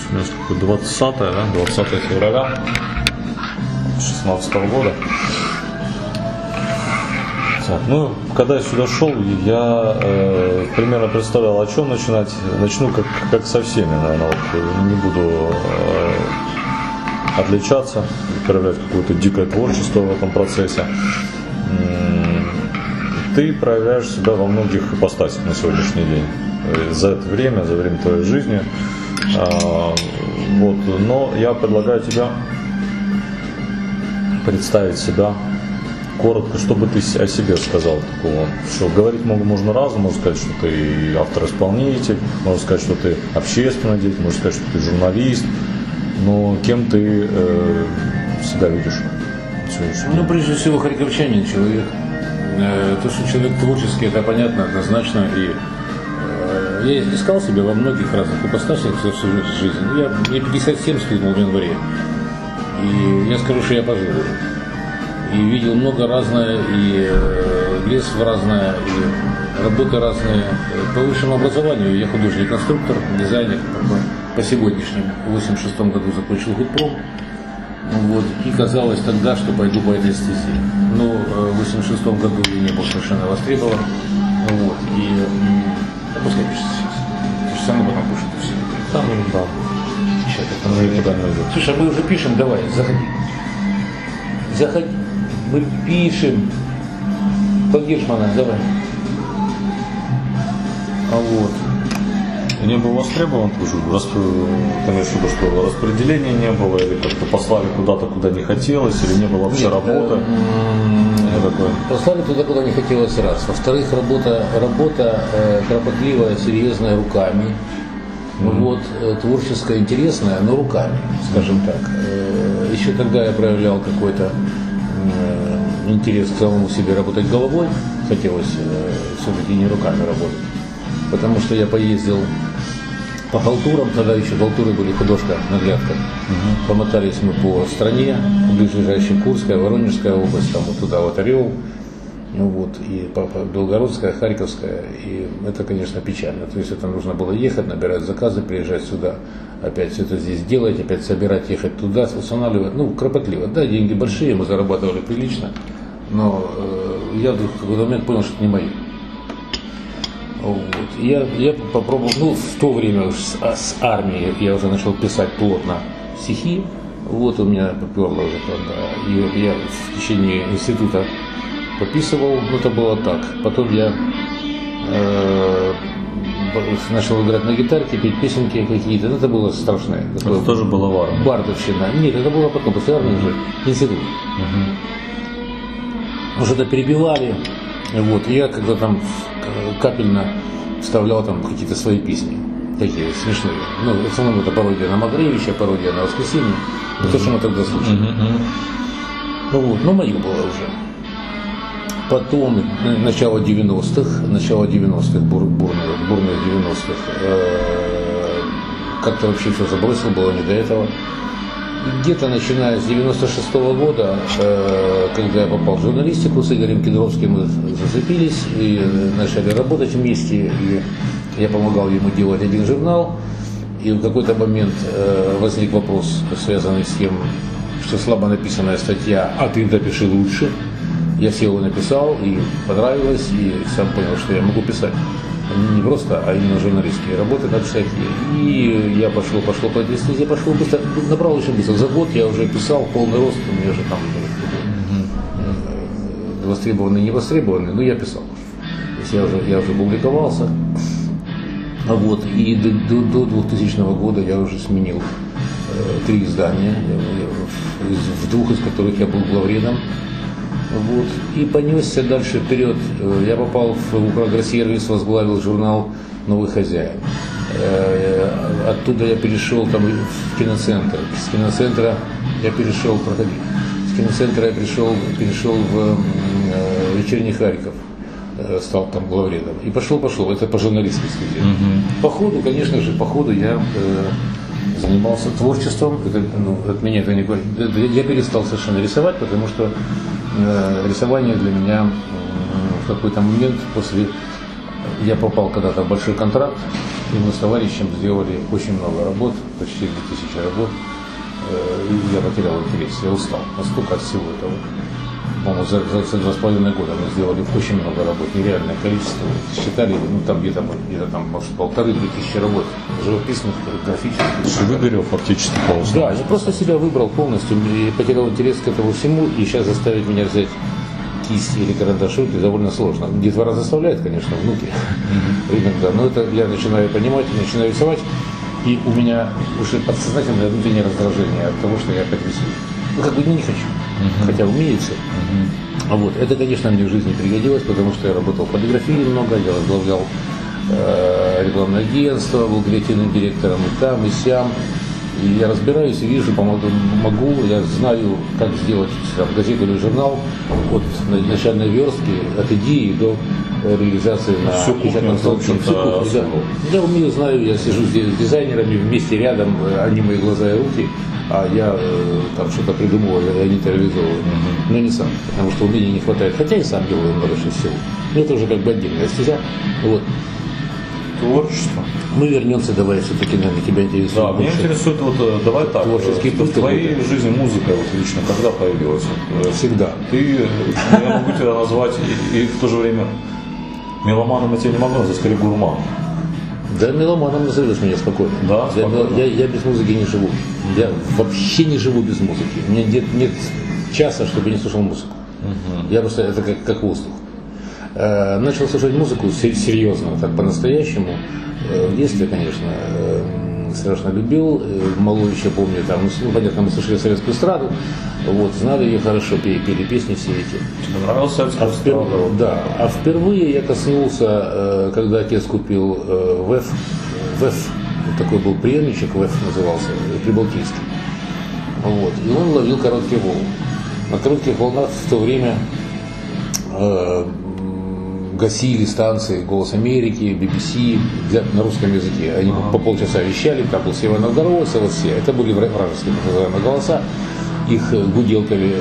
у нас 20, да? 20 февраля 2016 года. Так, ну, когда я сюда шел, я примерно представлял, о чем начинать. Начну как со всеми, наверное, вот, не буду отличаться, проявлять какое-то дикое творчество в этом процессе. Ты проявляешь себя во многих ипостасях на сегодняшний день. За это время, за время твоей жизни. Вот. Но я предлагаю тебе представить себя коротко, что бы ты о себе сказал такого. Что говорить можно разом, можно сказать, что ты автор-исполнитель, можно сказать, что ты общественный деятель, можно сказать, что ты журналист. Но кем ты себя видишь? Ну, прежде всего, харьковчанин человек. То, что человек творческий, это понятно, однозначно. И я искал себя во многих разных ипостасях всю жизнь. Мне 57 стукнул в январе. И я скажу, что я пожил. И видел много разное, и лез в разное, и работы разные. По высшему образованию я художник-конструктор, дизайнер. По сегодняшнему, в 1986 году закончил худпром. Вот, и казалось тогда, что пойду по этой стезе. Но в 1986 году я не был совершенно востребован. Вот, и пускай пишет сейчас. Ты же сам потом пишет все. Там, да. Сейчас это никуда не идет. Слушай, а мы уже пишем, давай, заходи. Заходи. Мы пишем. Погишмана, давай. А вот. Не был востребован, ты имеешь в виду, что распределения не было, или как-то послали куда-то, куда не хотелось, или не было вообще работы? Послали туда, куда не хотелось, раз. Во-вторых, работа кропотливая, серьезная, руками. Вот, творческая, интересная, но руками, скажем так. Еще тогда я проявлял какой-то интерес к самому себе работать головой. Хотелось все-таки не руками работать. Потому что я поездил по халтурам, тогда еще халтуры были художка наглядка. Помотались мы по стране, ближайшая Курская, Воронежская область, там вот туда вот Орел, вот, и Белгородская, Харьковская, и это, конечно, печально. То есть это нужно было ехать, набирать заказы, приезжать сюда, опять все это здесь делать, опять собирать, ехать туда, устанавливать, ну, кропотливо. Да, деньги большие, мы зарабатывали прилично, но я вдруг в какой-то момент понял, что это не мое. Вот. Я попробовал, ну, в то время с армией я уже начал писать плотно стихи. Вот у меня поперло уже, правда. И я в течение института пописывал, но это было так. Потом я начал играть на гитарке, петь песенки какие-то. Ну, это было страшное. Это тоже было в армии? Бардовщина. Нет, это было потом, после армии уже, институт. Уже это перебивали. Вот, и я когда там капельно вставлял там какие-то свои песни, такие смешные. Ну, в основном это пародия на Макаревича, пародия на Воскресенье. То, что мы тогда слушали. Ну вот, но мое было уже. Потом, начало 90-х, бурных 90-х, как-то вообще все забросил, было не до этого. Где-то начиная с 96-го года, когда я попал в журналистику с Игорем Кедровским, мы зацепились и начали работать вместе. И я помогал ему делать один журнал. И в какой-то момент возник вопрос, связанный с тем, что слабо написанная статья, а ты допиши лучше. Я сел и написал, и понравилось, и сам понял, что я могу писать. Не просто, а именно журналистские работы так всякие. И я пошел по этой стезе, пошел быстро, набрал очень быстро. За год я уже писал полный рост, у меня же там востребованный, не востребованный, но я писал. То есть я уже публиковался. Вот, и до 2000 года я уже сменил 3 издания, в 2 из которых я был главредом. Вот. И понесся дальше вперед. Я попал в Украгросервис, возглавил журнал «Новый хозяин». Оттуда я перешел там, в киноцентр. С киноцентра я перешел, с киноцентра я перешел в «Вечерний Харьков». Стал там главредом. И пошел. Это по журналистской стезе. По ходу, конечно же, я занимался творчеством. От меня это не... Я перестал совершенно рисовать, потому что рисование для меня в какой-то момент после я попал когда-то в большой контракт, и мы с товарищем сделали очень много работ, почти 2000 работ. И я потерял интерес, я устал настолько от всего этого. По-моему, за 2,5 года мы сделали очень много работ, нереальное количество. Считали, ну там где-то там, может, 1500-2000 работ, живописных, графических. Выгорел фактически полностью. Да, я просто себя выбрал полностью и потерял интерес к этому всему, и сейчас заставить меня взять кисть или карандаш довольно сложно. Детвора заставляет, конечно, внуки иногда, но это я начинаю понимать, начинаю рисовать, и у меня уже подсознательное внутреннее раздражение от того, что я опять рисую. Ну, как бы не хочу, хотя умею все. Вот. Это, конечно, мне в жизни пригодилось, потому что я работал в полиграфии много, я возглавлял рекламное агентство, был креативным директором и там, и сям. И я разбираюсь и вижу, могу, я знаю, как сделать там, газету или журнал от начальной верстки, от идеи до реализации на печатном столбе. Я умею, знаю, я сижу с дизайнерами вместе рядом, они мои глаза и руки, а я там что-то придумываю, я не реализовываю. Но не сам, потому что умения не хватает. Хотя и сам делаю много всего. Но это уже как бы отдельная стезя. Вот. Творчество. Мы вернемся, давай все-таки, наверное, тебя интересует. Да, меня интересует, вот давай так, в твоей жизни музыка вот лично когда появилась? Всегда. Я могу тебя назвать и в то же время меломаном я тебя не могу назвать, скорее гурман. Да, меломаном назовешь меня спокойно. Да, я без музыки не живу. Я вообще не живу без музыки. У меня нет часа, чтобы я не слушал музыку. Я просто, это как воздух. Начал слушать музыку серьезно, так по-настоящему. В детстве, конечно, страшно любил. Малой еще помню, там, ну, понятно, мы слушали советскую эстраду, вот, знали ее хорошо, пели песни все эти. Тебе нравилась советская эстрада? Да, а впервые я коснулся, когда отец купил ВЭФ, такой был приемничек, ВЭФ назывался, прибалтийский. Вот, и он ловил короткие волны. На коротких волнах в то время гасили станции «Голос Америки», BBC на русском языке. Они по полчаса вещали, там был Сева Новгородцев, вот все. Это были вражеские так называемые голоса. Их гуделками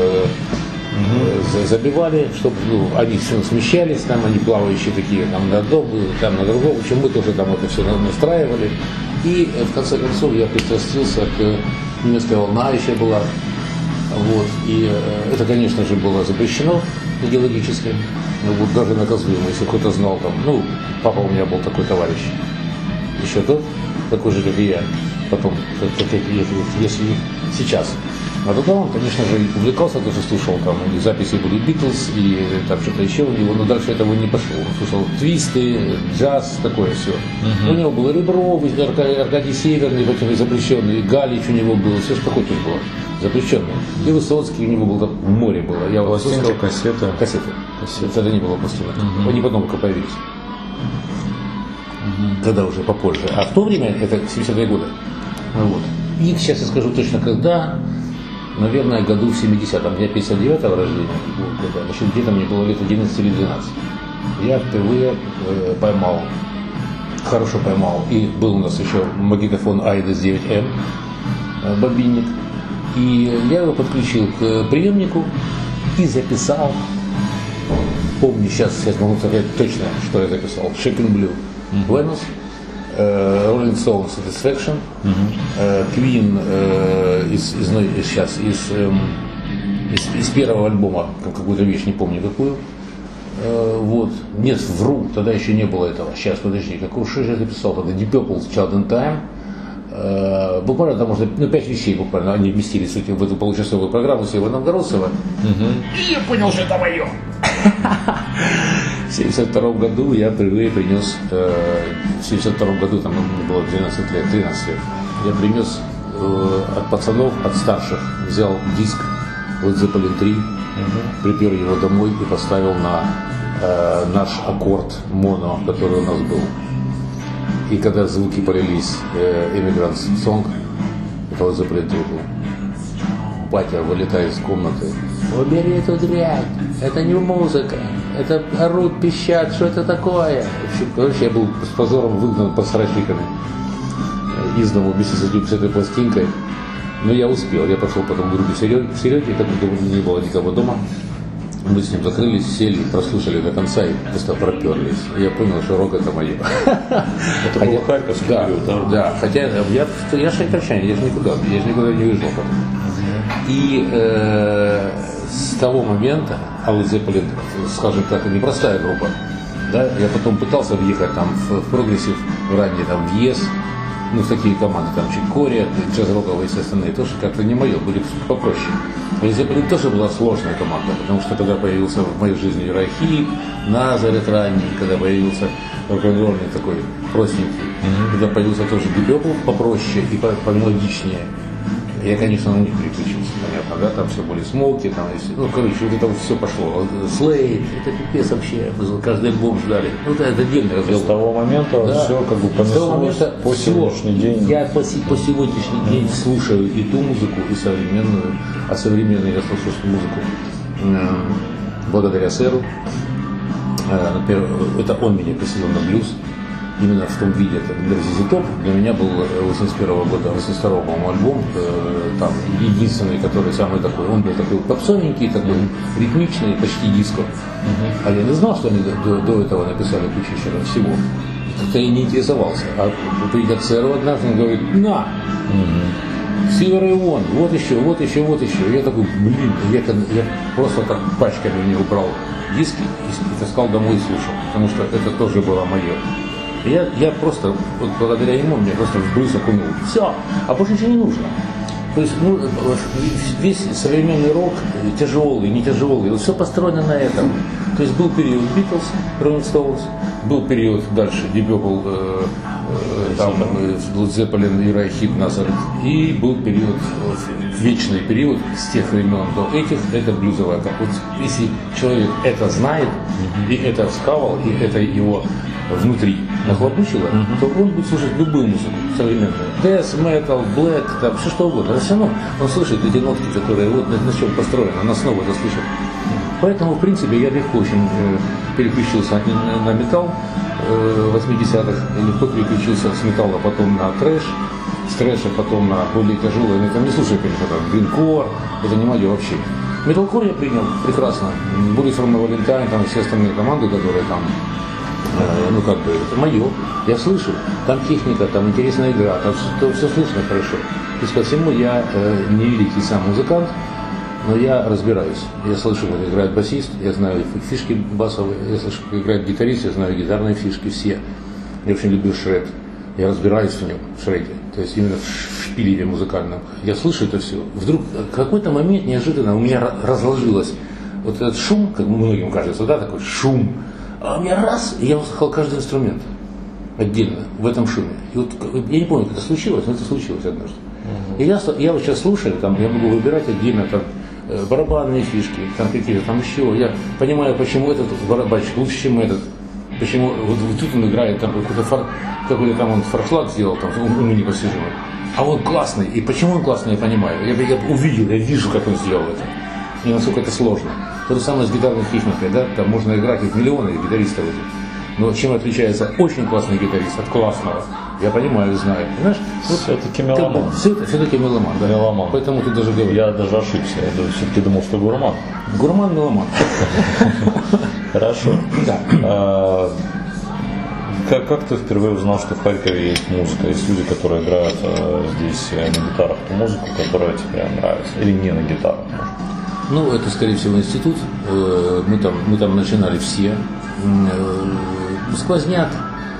забивали, чтобы они смещались, там они плавающие такие, там на одном, там на другом. В общем, мы тоже там это все настраивали. И в конце концов я пристрастился к немецкой волна еще была. Вот. И это, конечно же, было запрещено идеологически. Вот даже наказуемо, если кто-то знал там, ну, папа у меня был такой товарищ, еще тот, такой же, как и я, потом, если сейчас. А тогда он, конечно же, и увлекался, тоже слушал, там, и записи были Битлз, и там что-то еще у него, но дальше этого не пошло. Он слушал твисты, джаз, такое все. У него было Ребров, Аркадий Северный, потом запрещенный, и Галич у него был, все что хочешь было, запрещенный. И Высоцкий у него был, там, в море было. Я вот слушал кассеты. Тогда не было пластинок. Они потом только появились. Тогда уже попозже. А в то время, это 70-е годы. Вот. И сейчас я скажу точно когда. Наверное, году в 70-м. Я 59-го рождения. Значит, где-то мне было лет 11 или 12. Я впервые поймал, хорошо поймал. И был у нас еще магнитофон Айдес 9М, бобинник. И я его подключил к приемнику и записал. Помню, сейчас могу сказать точно, что я записал. Shaping Blue, Venus, Rolling Stones Satisfaction, Queen из первого альбома, какую-то вещь, не помню какую. Вот. Нет, вру, тогда еще не было этого. Сейчас, подожди, какую же я записал тогда? Deep Purple, Child in Time. Буквально там можно, 5 вещей буквально, они вместились в эту получасовую программу Сева Новгородцева. И я понял, что это мое. В 1972 году я впервые принес, в 1972 году, там мне было 12 лет, 13 лет, я принес от пацанов, от старших, взял диск Led Zeppelin 3, припер его домой и поставил на наш аккорд моно, который у нас был. И когда звуки полились, Immigrant Song, это Led Zeppelin 3 был, батя вылетает из комнаты: убери эту дрянь, это не музыка, это орут, пищат, что это такое? Короче, я был с позором выгнан под срачниками из дома вместе с этой пластинкой. Но я успел, я пошел потом к другу Сереге, так как не было никого дома. Мы с ним закрылись, сели, прослушали до конца и просто проперлись. И я понял, что рок это мое. Это был харьковский период, да? Да, хотя я харьковчанин, я же никуда не уезжал потом. И с того момента Led Zeppelin, скажем так, непростая группа. Да? Я потом пытался въехать там в прогрессив, в ранний там в ЕС, ну, в такие команды, там Чикория, джаз-роковые и все остальные, тоже как-то не мое, были попроще. Led Zeppelin тоже была сложная команда, потому что когда появился в моей жизни Рахи, Назарет ранний, когда появился рок-н-ролльный такой простенький, когда появился тоже Deep Purple попроще и помелодичнее, я, конечно, на них переключился, понятно, да, там все были смоки, там, ну, короче, вот это вот все пошло. Слейд, это пипец вообще, мы каждый альбом ждали. Ну, это отдельный разговор. С того момента да. Все как бы понеслось по сегодняшний день. Я по сегодняшний день слушаю и ту музыку, и современную, а современную я слушаю музыку благодаря сэру. Например, это он меня посетил на блюз. Именно в том виде, это ZZ Top для меня был 81 года, 82 по-моему, альбом, там, единственный, который самый такой, он был такой попсовенький, такой ритмичный, почти диско. А я не знал, что они до этого написали кучу еще всего. Как-то я не интересовался. А придя к сэру однажды, он говорит, на! Silver One, вот еще, вот еще, вот еще. И я такой, блин, я просто так пачками мне убрал диски и таскал домой и слушал, потому что это тоже было мое. Я просто, вот благодаря ему, мне просто в блюз окунул. Все, а больше ничего не нужно. То есть, ну, весь современный рок, тяжелый, не тяжелый, вот все построено на этом. То есть был период Beatles, Rolling Stones, был период дальше Deep Purple, там Led Zeppelin и Райхид Назарет, и был период, вечный период с тех времен до этих, это блюзовая. Вот если человек это знает, и это схавал, и это его внутри нахлобучило, то он будет слушать любую музыку современную. Death, metal, black, там, все что угодно. А все равно он слышит эти нотки, которые вот на чем построены, он основу это слышит. Поэтому, в принципе, я легко очень переключился на металл 80-х, легко переключился с металла потом на трэш, с трэша потом на более тяжелые. Я там не слушаю, конечно, там, гринкор, это не мое вообще. Металкор я принял прекрасно. Bullet from the Valentine, там все остальные команды, которые там, ну как бы, это мое. Я слышу, там техника, там интересная игра, там все слышно хорошо. То есть ко всему я не великий сам музыкант, но я разбираюсь. Я слышу, как играет басист, я знаю фишки басовые, я слышу, как играет гитарист, я знаю гитарные фишки все. Я очень люблю шред. Я разбираюсь в нем, в шреде. То есть именно в шпилеве музыкальном. Я слышу это все. Вдруг в какой-то момент неожиданно у меня разложилось вот этот шум, как многим кажется, да, такой шум. А у меня раз, и я услышал каждый инструмент отдельно в этом шуме. И вот я не помню, как это случилось, но это случилось однажды. И я вот сейчас слушаю, там, я могу выбирать отдельно там, барабанные фишки, там какие-то там еще. Я понимаю, почему этот барабанщик лучше, чем этот. Почему вот тут он играет, там какой-то там он форшлаг сделал, там уму непостижимый. А он классный. И почему он классный, я понимаю. Я увидел, я вижу, как он сделал это. И насколько это сложно. То же самое с гитарной техникой, да, там можно играть их миллионы гитаристов этих. Но чем отличается очень классный гитарист от классного? Я понимаю, знаю. Понимаешь? Все-таки меломан. Все-таки меломан, да. Меломан. Поэтому ты даже говоришь. Я даже ошибся. Я все-таки думал, что гурман. Гурман, меломан. Хорошо. Да. Как ты впервые узнал, что в Харькове есть музыка? Есть люди, которые играют здесь на гитарах ту музыку, которая тебе нравится? Или не на гитарах? Ну, это, скорее всего, институт. Мы там начинали все. Сквозняк.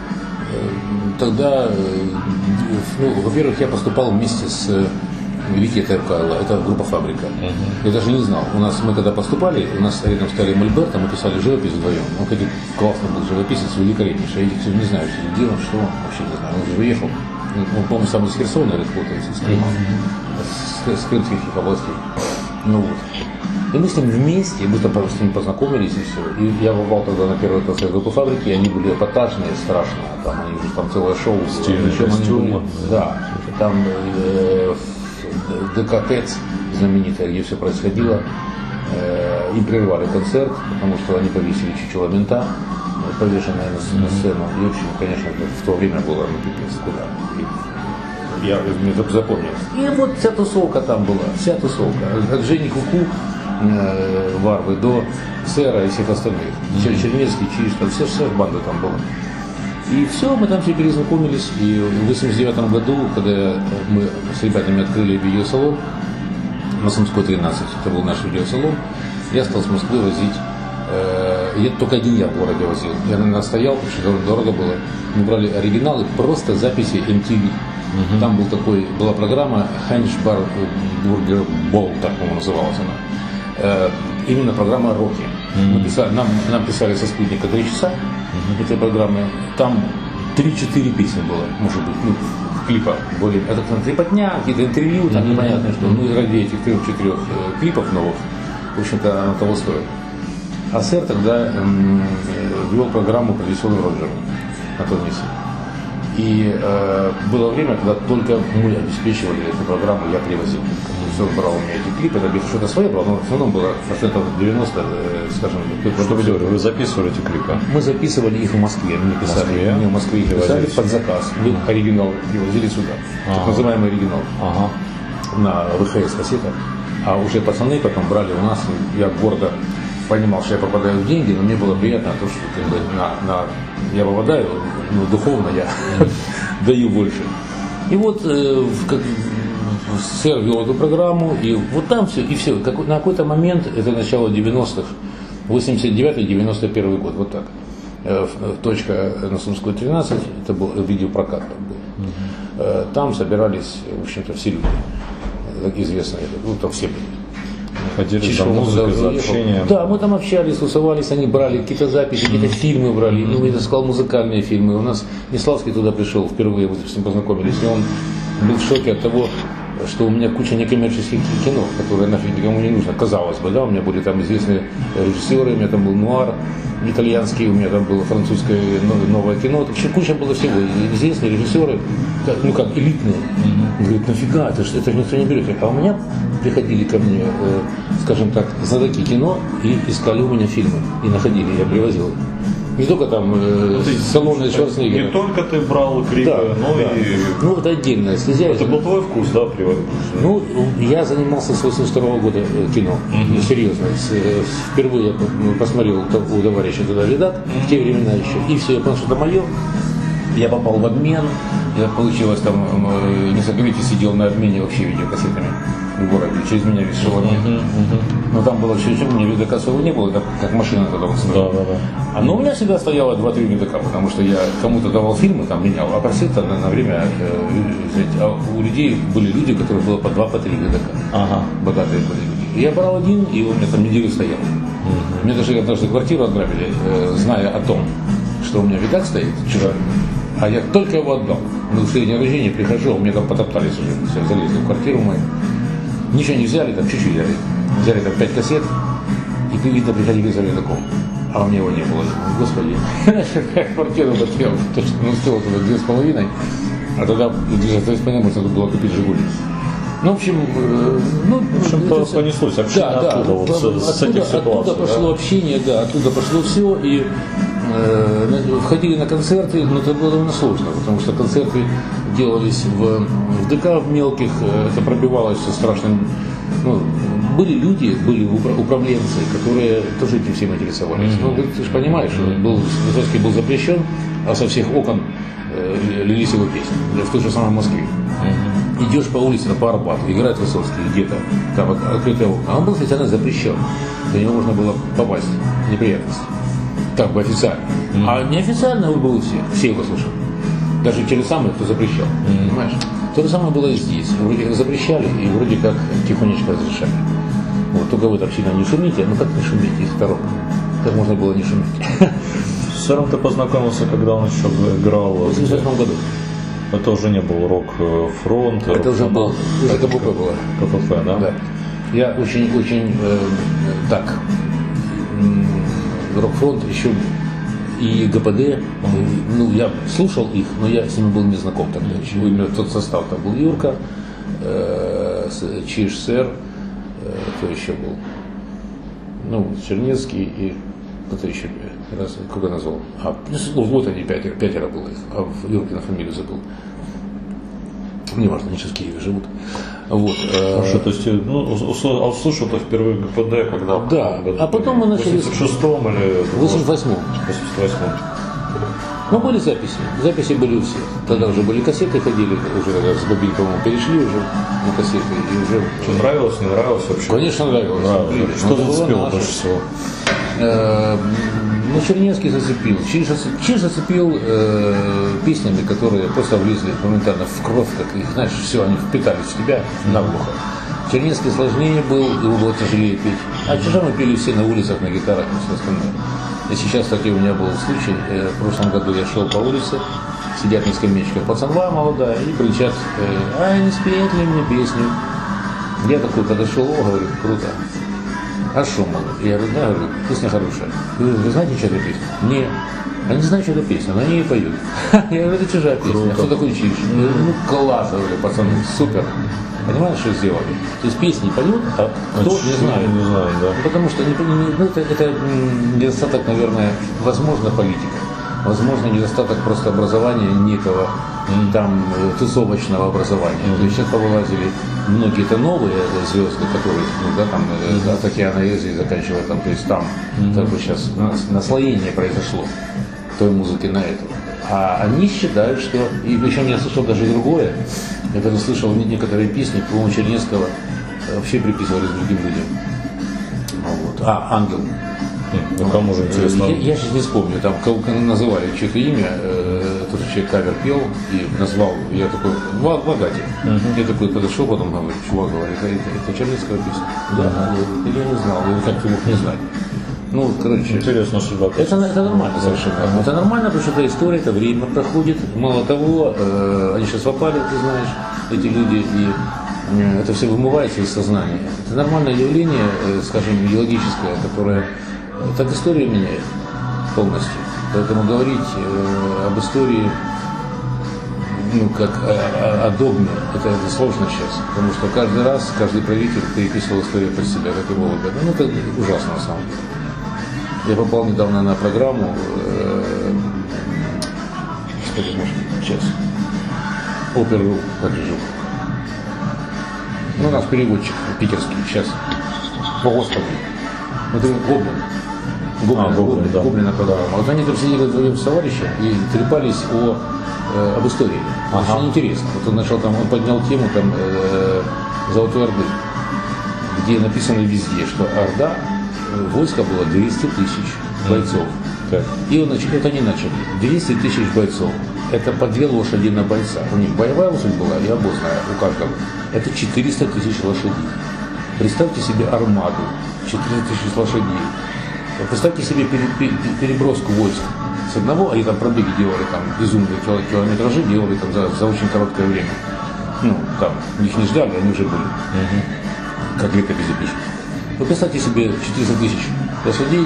Тогда, ну, во-первых, я поступал вместе с Вики Теркайло, это группа «Фабрика». Я даже не знал. Мы когда поступали, у нас рядом стояли Мольберт, мы писали живопись вдвоем. Он, кстати, классный был живописец, великолепнейший. Я не знаю, где он, что он, вообще не знаю. Он же уехал. Он, по-моему, сам из Херсона работает, из Крыма, с крымских областей. Ну вот. И мы с ним вместе, мы там с ним познакомились и все. И я попал тогда на первый концерт группы «Фабрики», они были эпатажные, страшные. Там они уже там целое шоу было. Да, там ДК ТЭЦ знаменитая, где все происходило. Им прервали концерт, потому что они повесили чучело мента, повешенное на сцену. И, в общем, конечно, в то время было пипец куда. Я мне запомнил. И вот вся тусовка там была, вся тусовка. От Жени Куку Варвы до Сэра и всех остальных. Чернецкий, Чиж, там вся банда там была. И все, мы там все перезнакомились. И в 1989 году, когда мы с ребятами открыли видеосалон на Сумской 13, это был наш видеосалон, я стал с Москвы возить. Я только один я в городе возил. Я настоял, потому что дорого было. Мы брали оригиналы, просто записи MTV. Там была программа Ханиш-бар Бургер Бол, так, по-моему, называлась она. Именно программа «Роки». Нам писали со спутника 3 часа этой программы. Там 3-4 песни было, может быть, клипа более. Это трепотня, какие-то интервью, там непонятно что. Ну и ради этих 3-4 клипов новых, в общем-то, оно того стоит. А Сэр тогда вел программу про веселый Роджер на том месте. И было время, когда только мы обеспечивали эту программу, я привозил. Все брал у меня эти клипы, это что-то свое было, но в основном было процентов 90, скажем. Что вы делали? Вы записывали эти клипы? Мы записывали их в Москве, мне писали. Мне в Москве их писали под заказ. Мы оригинал привозили сюда. Так называемый оригинал. На ВХС-кассетах. А уже пацаны потом брали у нас, я гордо понимал, что я попадаю в деньги, но мне было приятно то, что как бы, я попадаю, но духовно я даю больше. И вот Сэр вел эту программу, и вот там все, и все. На какой-то момент, это начало 90-х, 89-91 год, вот так. Точка на Сумской 13, это был видеопрокат там был. Там собирались, в общем-то, все люди, известные, там все были. Ходили за музыкой, за общением. Да, мы там общались, тусовались, они брали какие-то записи, какие-то фильмы брали. Ну, я сказал, музыкальные фильмы. У нас Неславский туда пришел впервые, мы с ним познакомились, и он был в шоке от того, что у меня куча некоммерческих кино, которые нафиг никому не нужно, казалось бы, да, у меня были там известные режиссеры, у меня там был нуар итальянский, у меня там было французское новое кино, вообще куча было всего, известные режиссеры, как элитные. Говорит, нафига, это же никто не берет. А у меня приходили ко мне, скажем так, знатоки кино и искали у меня фильмы, и находили, я привозил их. Не только там салоны Шварценеггера. Не только ты брал клипы, но и... Ну, это отдельная стезя. Это был твой вкус, да, приводить? Ну, я занимался с 82 года кино, серьезно. Впервые я посмотрел у товарища туда редак, в те времена еще, и все, я понял, что это мое. Я попал в обмен, получилось там, несколько лет сидел на обмене вообще видеокассетами в городе, через меня весь шел обмен. Но там было еще, у меня видока своего не было, как машина тогда вот стояла. Но у меня всегда стояло 2-3 видока, потому что я кому-то давал фильмы, там менял, а просил-то на время взять. А у людей были люди, у которых было по 2-3 видока. Богатые были люди. И я брал один, и он у меня там неделю стоял. Мне даже однажды квартиру отграбили, зная о том, что у меня видак стоит, чужой. А я только его отдал. На день рождения прихожу, у меня там потоптались уже, все, залезли в квартиру мою. Ничего не взяли, там чуть-чуть взяли. Взяли там 5 кассет, и видно, приходили за видаком. А у меня его не было. Господи, квартиру потерял, точно, стоило туда 2,5. А тогда, за 3,5 можно было купить «Жигули». Ну, в общем, понеслось общение оттуда, с этих ситуаций. Оттуда пошло общение, да, оттуда пошло все, и входили на концерты, но это было довольно сложно, потому что концерты делались в ДК в мелких, это пробивалось все страшно. Ну, были люди, были управленцы, которые тоже этим всем интересовались. Ну, ты же понимаешь, что Высоцкий был запрещен, а со всех окон лились его песни, в той же самой Москве. Идешь по улице, по Арбату, играет Высоцкий где-то, там открытое окно. А он был официально запрещен. До него можно было попасть в неприятности. Так бы официально. А неофициально он был все его слушали. Даже те же самые, кто запрещал. Понимаешь? То же самое было и здесь. Вроде как запрещали и вроде как тихонечко разрешали. Вот, только вы так сильно не шумите, ну как не шуметь, их коробка. Как можно было не шуметь? С Сэром ты познакомился, когда он еще играл? В 88 году. Это уже не был рок-фронт. Это уже был, это КПП было. КПП, да? Да. Я очень так, рок-фронт еще и ГПД, ну, я слушал их, но я с ними был не знаком тогда еще. Именно тот состав, там был Юрка, Чиж, Сэр, кто еще был? Ну, Чернецкий и кто-то еще, раз, кого назвал? Вот они, пятеро было их, а Юркина фамилию забыл. неважно, они сейчас в Киеве живут. Вот. Хорошо, то есть, услышал это впервые ГПД, когда? Да, а потом мы начали... В 86-м или... В 88-м. 88-м. Ну, были записи. Записи были у всех. Тогда уже были кассеты, ходили, уже с бобин, по-моему, перешли уже на кассеты. И уже... Что, нравилось, не нравилось вообще? Конечно, нравилось. Что зацепило больше всего? Ну, Чернецкий зацепил. Чиж зацепил песнями, которые просто влезли моментально в кровь, как их, знаешь, все, они впитались в тебя наглухо. Чернецкий сложнее был, его было тяжелее петь. А Чижа мы пели все на улицах, на гитарах и все остальное. И сейчас, кстати, у меня был случай, в прошлом году я шел по улице, сидят на скамеечках пацанва молодая и кричат: «Ай, не спеть ли мне песню?» Я такой подошел, говорю, круто. А что, мол? Я говорю, да, говорю, песня хорошая. Вы знаете, что это песня? Нет. Они знают, что это песня, но они ее поют. Я говорю, это чужая песня. А кто такой Чиж? Я говорю, ну класс, говорю, пацаны, супер. Понимаешь, что сделали? То есть песни поют, а кто не знает. Не знаю, да. Потому что это недостаток, наверное, возможно, политика. Возможно, недостаток просто образования некого там тусовочного образования. То есть сейчас повылазили многие это новые звезды, которые от океана Азии заканчивая там, то есть там как бы сейчас наслоение произошло той музыки на эту. А они считают, что, и причем я слышал даже другое, я даже слышал некоторые песни, по-моему, Чернецкого вообще приписывались другим людям. Вот. «Ангел». Ну, кому же интересно? Я сейчас не вспомню, там называли чье-то имя, тот же человек кавер пел и назвал, я такой, Вагати. Я такой подошел, потом говорю, чувак, говорит, это Чернецкого песня. Да, я не знал, я как ты мог не знать. Ну, короче, интересно, что это нормально совершенно. Это нормально, потому что это история, это время проходит. Мало того, они сейчас попали, ты знаешь, эти люди, и это все вымывается из сознания. Это нормальное явление, скажем, идеологическое, которое так историю меняет полностью. Поэтому говорить об истории, ну, как о догме, это сложно сейчас. Потому что каждый раз, каждый правитель переписывал историю под себя, как его выгодно. Ну, это ужасно на самом деле. Я попал недавно на программу, господи, может, сейчас, Опер.ру, как же жил. Ну, у нас переводчик питерский, сейчас, по Господу. Это Гоблина программа. Вот они там сидели вдвоем с товарищем и трепались об истории. Очень интересно. Вот он начал там, он поднял тему там Золотой Орды, где написано везде, что Орда, войско было 200 тысяч бойцов. И вот они начали. 200 тысяч бойцов. Это по 2 лошади на бойца. У них боевая лошадь была и обозная у каждого. Это 400 тысяч лошадей. Представьте себе армаду. 400 тысяч лошадей. Представьте себе переброску войск с одного, они там пробеги делали, там безумные километражи делали там за очень короткое время. Ну, там, их не ждали, они уже были. Как летописи пишут. Вы представьте себе 400 тысяч лошадей,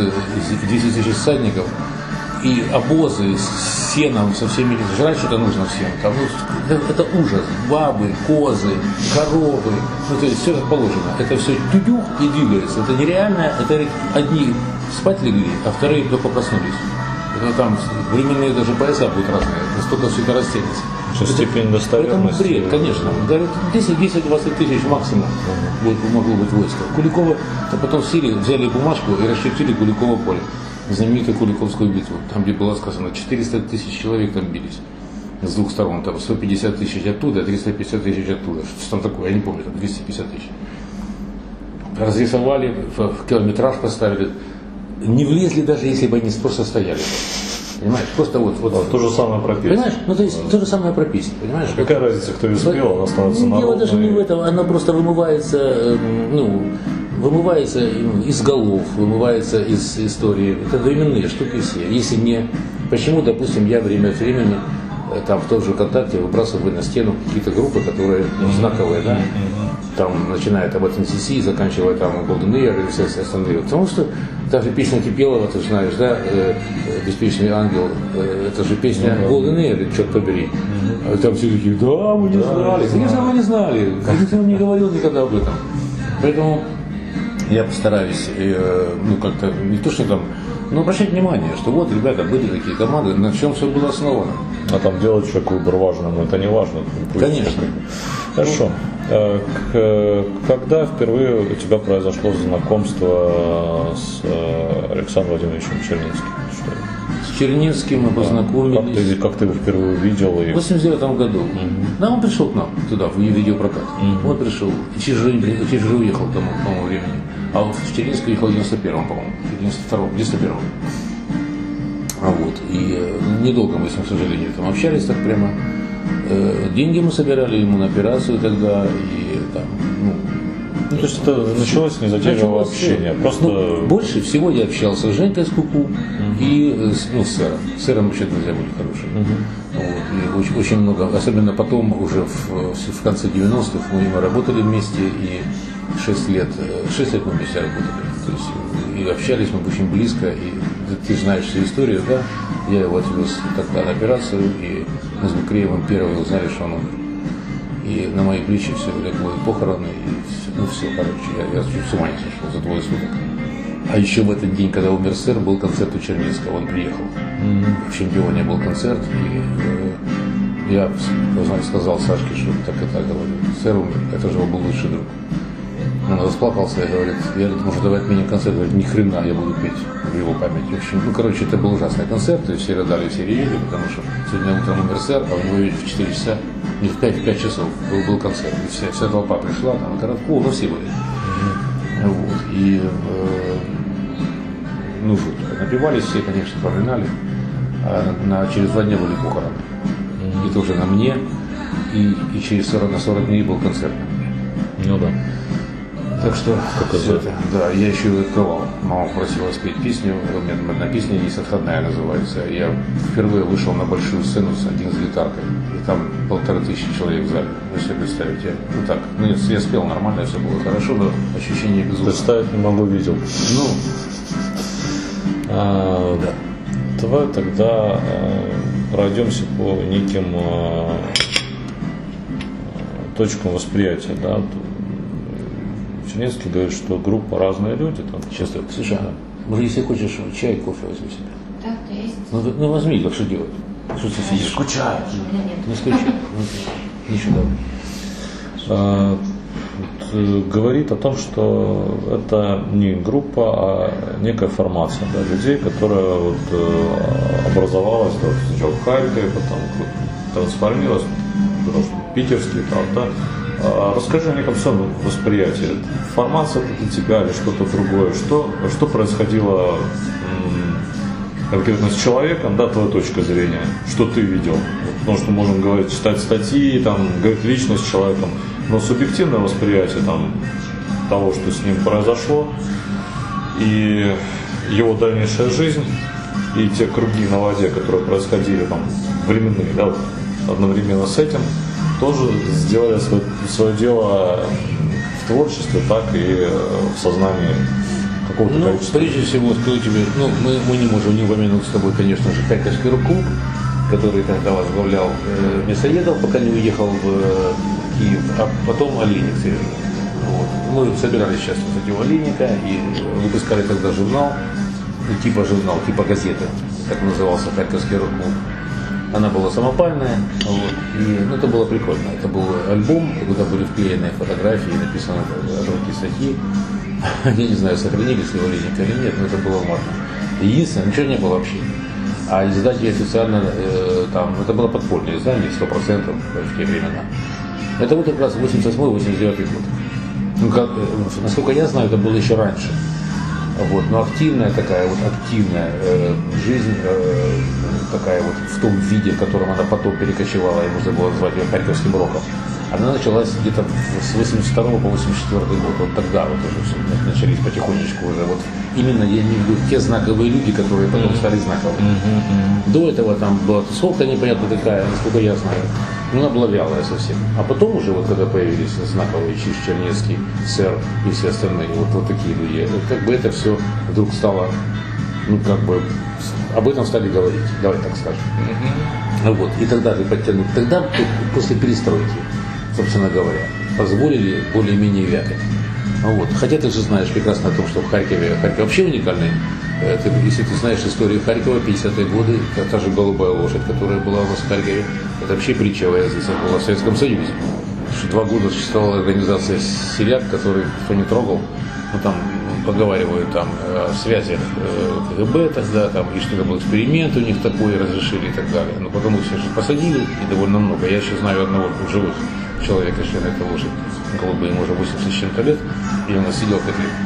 10 тысяч всадников и обозы с сеном, со всеми, жрать что-то нужно всем. Там, ну, это ужас. Бабы, козы, коровы, ну, то есть все как положено. Это все тюдюх и двигается. Это нереально, это одни спать легли, а вторые только проснулись. Это там временные даже пояса будут разные, настолько все это растянется. Степень достоверности. Это бред, конечно. 10-20 тысяч максимум могло быть войско. Куликова, потом взяли бумажку и расчертили Куликово поле. Знаменитую Куликовскую битву, там, где было сказано, 400 тысяч человек там бились с двух сторон, там 150 тысяч оттуда, 350 тысяч оттуда. Что там такое, я не помню, там 250 тысяч. Разрисовали, в километраж поставили. Не влезли даже, если бы они просто стояли. Понимаешь, просто вот. То же самое про песню. Понимаешь, ну то есть то же самое про песню, понимаешь? Какая разница, кто ее спел, она становится народной. Дело даже не в этом, она просто вымывается, вымывается из голов, вымывается из истории. Это временные штуки все. Если мне, почему, допустим, я время от времени там в том же ВКонтакте выбрасываю на стену какие-то группы, которые знаковые, да? Там, начиная от NCC, заканчивая там Golden Ear и все остальные. Потому что даже песня Кипелова, ты знаешь, да, «Беспечный ангел», это же песня Golden Ear, черт побери. А там все такие, да, мы не знали. Конечно, мы не знали. Никто нам не говорил никогда об этом. Поэтому я постараюсь, ну, как-то, не то, что там Но обращать внимание, что вот, ребята, были такие команды, на чем все было основано. А там делать человек выбор важно, но это не важно. Конечно. Хорошо. Когда впервые у тебя произошло знакомство с Александром Владимировичем Чернинским? С Чернинским мы познакомились. Как ты его впервые увидел? В 89 году. Да, он пришел к нам туда, в видеопрокат. Он пришел. И через же уехал там, по-моему, времени. А вот в Чернинск уехал в 91-м, по-моему. 91-м. А вот. И недолго мы с ним, к сожалению, там общались так прямо. Деньги мы собирали ему на операцию тогда. И там, то есть это началось незатейливое общение. Просто... больше всего я общался с Женькой Скуку и с Сэром. С Сэром вообще друзья были хорошие. Вот, и очень много, особенно потом, уже в конце 90-х мы работали вместе, и 6 лет мы вместе работали. То есть, и общались мы очень близко, и ты знаешь всю историю, да? Я его отвез тогда на операцию, и мы с Букреевым первые узнали, что он умер. И на мои плечи все легло, и похороны, и все, короче, я чуть с ума не сошел за 2 суток. А еще в этот день, когда умер Сэр, был концерт у Чернинского, он приехал. В Чемпионе был концерт, и я сказал Сашке, что так и так, говорю, Сэр умер, это же его был лучший друг. Он расплакался и говорит, может, давай отменим концерт, говорит, ни хрена, я буду петь в его память. В общем, это был ужасный концерт, и все рыдали, все ревели, потому что сегодня утром умер Сэр, а у него в 4 часа, не в 5 часов был концерт, и вся толпа пришла, там, и Коробков, все были. Вот, и, жутко. Напивались все, конечно, проклинали, а через 2 дня были похороны. И тоже на мне, и через 40 дней был концерт на мне. Ну да. Так что, да, я еще открывал. Мама просила спеть песню, у меня одна песня есть, «Отходная» называется. Я впервые вышел на большую сцену один с гитаркой, и там 1500 человек в зале. Вы себе представите, я спел нормально, все было хорошо, но ощущение безумно. Представить не могу, видел. Да. Давай тогда пройдемся по неким точкам восприятия, да. Чернинский говорит, что группа разные люди. Там, слушай, может, если хочешь чай, кофе возьми себе. Да, есть. Ну возьми, как что делать? Что ты сидишь? Скучаешь. У меня нет. Не скучай. Ничего. Говорит о том, что это не группа, а некая формация, да, людей, которая образовалась сначала в Харькове, потом трансформировалась в питерский, да. Расскажи о неком своем восприятии. Формация для тебя или что-то другое? Что происходило конкретно с человеком, да, твоя точка зрения? Что ты видел? Потому что можем говорить, читать статьи, говорить лично с человеком, но субъективное восприятие того, что с ним произошло, и его дальнейшая жизнь, и те круги на воде, которые происходили временные, да, одновременно с этим, тоже сделали свое дело в творчестве, так и в сознании какого-то количества. Прежде всего, скажу тебе, мы не можем не упомянуть с тобой, конечно же, Харьковский рок-клуб, который тогда возглавлял Мясоедов, пока не уехал в Киев, а потом Олейник Сережа. Вот. Мы собирались сейчас у Олейника и выпускали тогда журнал, типа газеты, как назывался Харьковский рок-клуб. Она была самопальная, и это было прикольно. Это был альбом, куда были вклеены фотографии, написаны другие статьи. Я не знаю, сохранились ли Олейника или нет, но это было важно. Единственное, ничего не было вообще. А издатель официально, это было подпольное издание, 100% в те времена. Это как раз 88-89 год. Насколько я знаю, это было еще раньше. Но активная жизнь, такая в том виде, в котором она потом перекочевала, и можно было назвать ее харьковским роком, она началась где-то с 82 по 84 год. Тогда уже все начались потихонечку уже. Именно я имею в виду те знаковые люди, которые потом стали знаковыми. До этого там была тусовка непонятно какая, насколько я знаю. Она была вялая совсем. А потом уже, когда появились знаковые Чиж, Чернецкий, Сэр и все остальные, такие люди, это все вдруг стало, об этом стали говорить, давай так скажем. И тогда же подтянули. Тогда, после перестройки, собственно говоря, позволили более-менее вякать. Хотя ты же знаешь прекрасно о том, что Харьков вообще уникальный Если ты знаешь историю Харькова, 50-е годы, та же голубая лошадь, которая была у нас в Харькове, это вообще притча во языцах была в Советском Союзе. 2 года существовала организация «Селят», которую кто не трогал, ну там поговаривают там о связях КГБ тогда, там, и что это был эксперимент у них такой, разрешили и так далее. Но потом их все же посадили, и довольно много. Я еще знаю одного живых человека, члена этой лошади, голубой, ему уже 80 с чем-то лет, и он сидел как лет.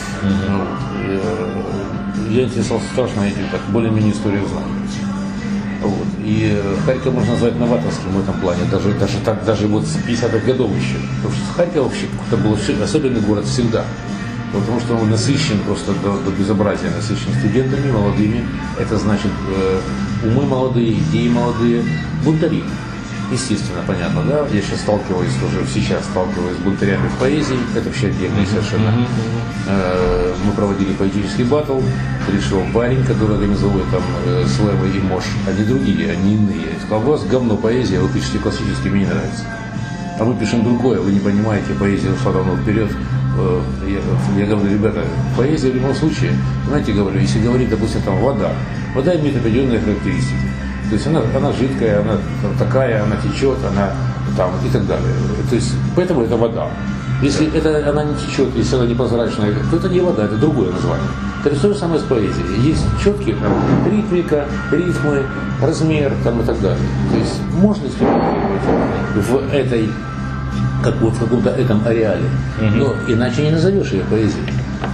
Я интересовался страшно этим, так более-менее историю знаю. Вот. И Харьков можно назвать новаторским в этом плане, даже вот с 50-х годов еще. Потому что Харьков вообще это был особенный город всегда. Потому что он насыщен просто до безобразия, насыщен студентами, молодыми. Это значит умы молодые, идеи молодые, бунтари. Естественно, понятно, да? Я сейчас сталкиваюсь с бунтарями в поэзии. Это вообще отдельно совершенно. Мы проводили поэтический баттл. Пришел парень, который организовывает там слэвы и мош. Они другие, они иные. Я сказал, у вас говно поэзия, вы пишете классически, мне не нравится. А мы пишем другое, вы не понимаете, поэзия ушла давно вперед. Я говорю, ребята, поэзия в любом случае, знаете, говорю, если говорить, допустим, там вода имеет определенные характеристики. То есть она жидкая, она такая, она течет, она там и так далее. То есть поэтому это вода. Если она не течет, если она непрозрачная, то это не вода, это другое название. Это то же самое с поэзией. Есть четкие там, ритмика, рифмы, размер там, и так далее. То есть можно экспериментировать в этой, как вот в каком-то этом ареале, но иначе не назовешь ее поэзией.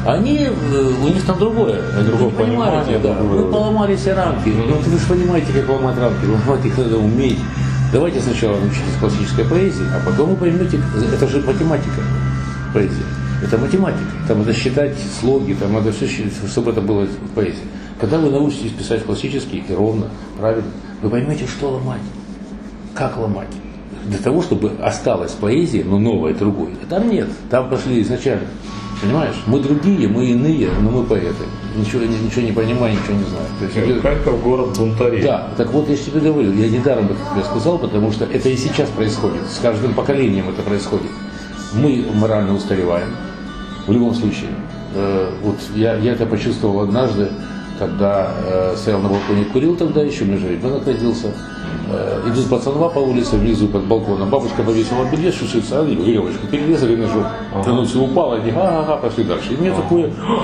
У них там другое. Другое понимаете, да. Вы поломали все рамки. Вы же понимаете, как ломать рамки. Ломать их надо уметь. Давайте сначала научитесь классической поэзии, а потом вы поймете, это же математика, поэзия. Это математика. Там надо считать слоги, там надо все, чтобы это было поэзия. Когда вы научитесь писать классически и ровно, правильно, вы поймете, что ломать, как ломать. Для того, чтобы осталась поэзия, но новая, другой. Там нет, там пошли изначально. Понимаешь? Мы другие, мы иные, но мы поэты. Ничего не понимаем, ничего не знаем. То есть, Харьков город бунтарей. Да, так вот я тебе говорю, я недаром это тебе сказал, потому что это и сейчас происходит. С каждым поколением это происходит. Мы морально устареваем. В любом случае. Вот я это почувствовал однажды, когда стоял на балконе, курил тогда еще, мне же ребенок родился. Идут пацанва по улице, внизу под балконом. Бабушка повесила белье, сушится, а они веревочку перерезали ножом. Оно все упало, они пошли дальше. И мне такое...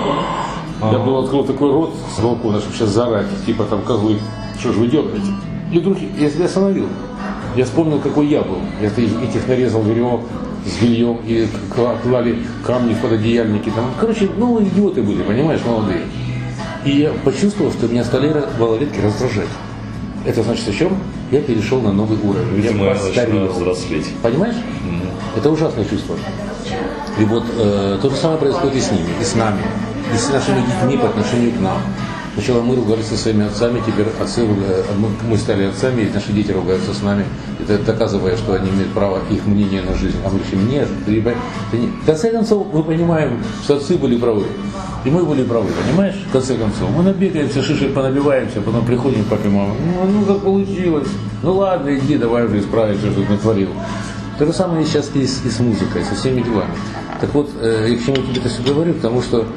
Я был открыл такой рот с балкона, чтобы сейчас заорать, типа там козлы, что ж вы дергаете? И вдруг я себя остановил. Я вспомнил, какой я был. Я этих нарезал веревок с бельем и клали камни в пододеяльники. Там. Короче, идиоты были, понимаешь, молодые. И я почувствовал, что меня стали малолетки раздражать. Это значит о чем? Я перешел на новый уровень. Видимо, я постарел. Взрослеть. Понимаешь? Это ужасное чувство. И вот то же самое происходит и с ними, и с нами, и с нашими детьми по отношению к нам. Сначала мы ругались со своими отцами, теперь мы стали отцами, и наши дети ругаются с нами, это доказывая, что они имеют право их мнение на жизнь. А мы говорим, нет, в конце концов, мы понимаем, что отцы были правы. И мы были правы, понимаешь? В конце концов. Мы набегаемся, шишек понабиваемся, потом приходим к папе, маме. Как получилось? Ладно, иди, давай уже исправить, что ты натворил. То же самое сейчас и с музыкой, со всеми делами. Так вот, я к чему тебе это все говорю, потому что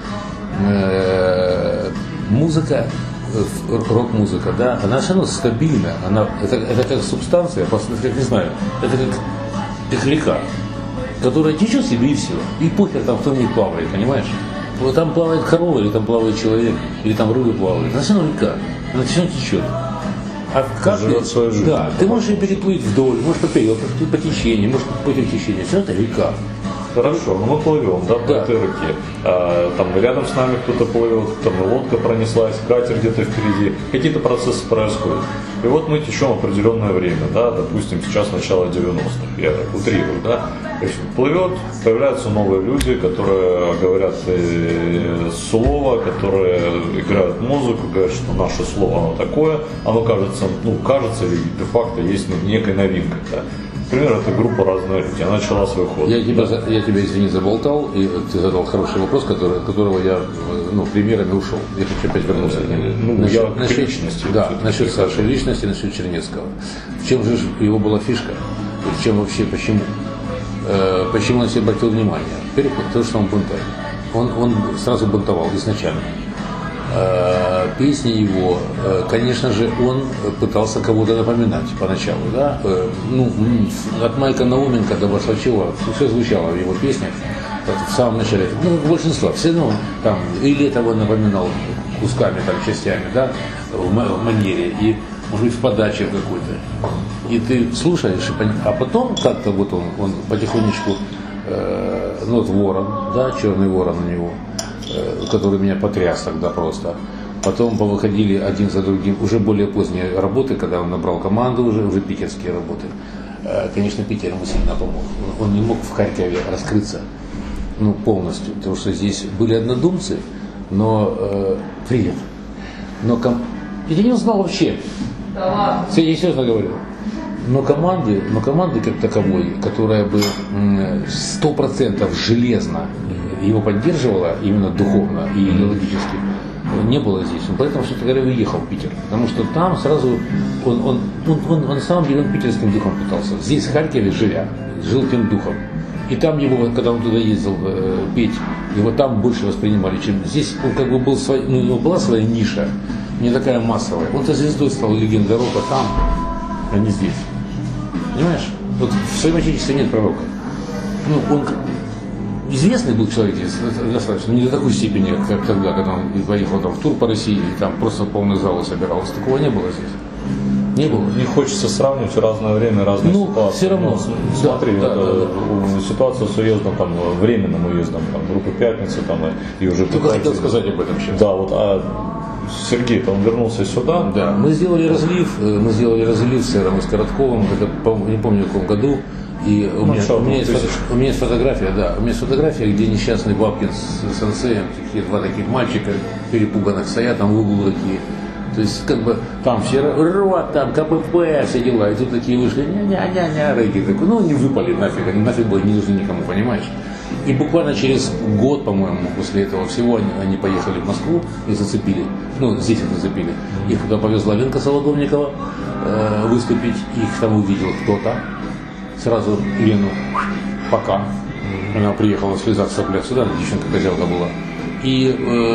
музыка, рок-музыка, да, она все равно стабильна, это как субстанция, как не знаю, это как река, которая течет себе и все, и похер там кто в ней плавает, понимаешь? Вот там плавает корова, или там плавает человек, или там рыба плавает, она все равно река, она все равно течет. А как живет свою жизнь. Да, ты можешь ее переплыть вдоль, можешь поперек, по течению, можешь против течения, все равно это река. Хорошо, но мы плывем, да, по этой реке. Там рядом с нами кто-то плывет, там лодка пронеслась, катер где-то впереди. Какие-то процессы происходят. И вот мы течем определенное время, да, допустим, сейчас начало 90-х, я так утрирую, да. То есть плывет, появляются новые люди, которые говорят слово, которые играют музыку, говорят, что наше слово оно такое, оно кажется, или де-факто есть некой новинкой, да. Например, это группа «Разные люди», она начала свой ход. Я тебя, извини, заболтал, и ты задал хороший вопрос, которого я примерами ушел. Я хочу опять вернуться к нему. Насчет личности. Да, насчет Саши личности, насчет Чернецкого. В чем же его была фишка? В чем вообще, почему? Почему он себе обратил внимание? Во-первых, то, что он бунтарь. Он сразу бунтовал изначально. Песни его, конечно же, он пытался кого-то напоминать поначалу, да? От Майка Науменко до Басачева все звучало в его песнях в самом начале. Большинство, все равно там или этого напоминал кусками, там, частями, да, в манере, и, может быть, в подаче какой-то. И ты слушаешь, а потом как-то вот он потихонечку, вот Ворон, да, Черный Ворон у него, который меня потряс тогда просто. Потом повыходили один за другим уже более поздние работы, когда он набрал команду, уже питерские работы. Конечно, Питер ему сильно помог. Он не мог в Харькове раскрыться полностью, потому что здесь были однодумцы, но привет. Я не узнал вообще. Да ладно. Я серьезно говорю. Но команды как таковой, которая бы 100% железно его поддерживала, именно духовно и идеологически, не было здесь. Поэтому, что говоря, уехал в Питер. Потому что там сразу он на самом деле он питерским духом пытался. Здесь, в Харькове, жил тем духом. И там его, когда он туда ездил петь, его там больше воспринимали, чем здесь. Он как бы был у него была своя ниша, не такая массовая. Он-то звездой стал, легендой рока там, а не здесь. Понимаешь? Вот в своем отечестве нет пророка. Он известный был человек здесь достаточно, не до такой степени, как тогда, когда он поехал там в тур по России, и там просто полный зал собирался. Такого не было здесь. Не было. Не хочется сравнивать разное время, разные ситуации. Все равно. Смотри, ситуация с уездом, там, временным уездом, там, группы «Пятница», там, и уже... Только хотел сказать об этом сейчас. Да, вот, Сергей-то, он вернулся сюда. Да, мы сделали разлив с Эром и с Коротковым, это, не помню в каком году. И у меня есть фотография, где несчастный Бабкин с сенсеем, такие два таких мальчика перепуганных стоят там в углу такие. То есть, как бы, там все рват, там, КПП, все дела. И тут такие вышли, ня-ня-ня-ня, рэги. Не выпали нафиг, они нафиг были не нужны никому, понимаешь? И буквально через год, по-моему, после этого всего они поехали в Москву и зацепили. Здесь их зацепили. Их туда повезла Ленка Солодовникова выступить. Их там увидел кто-то. Сразу Лену пока. Она приехала в слезах, в соплях сюда, девчонка-козелка была. И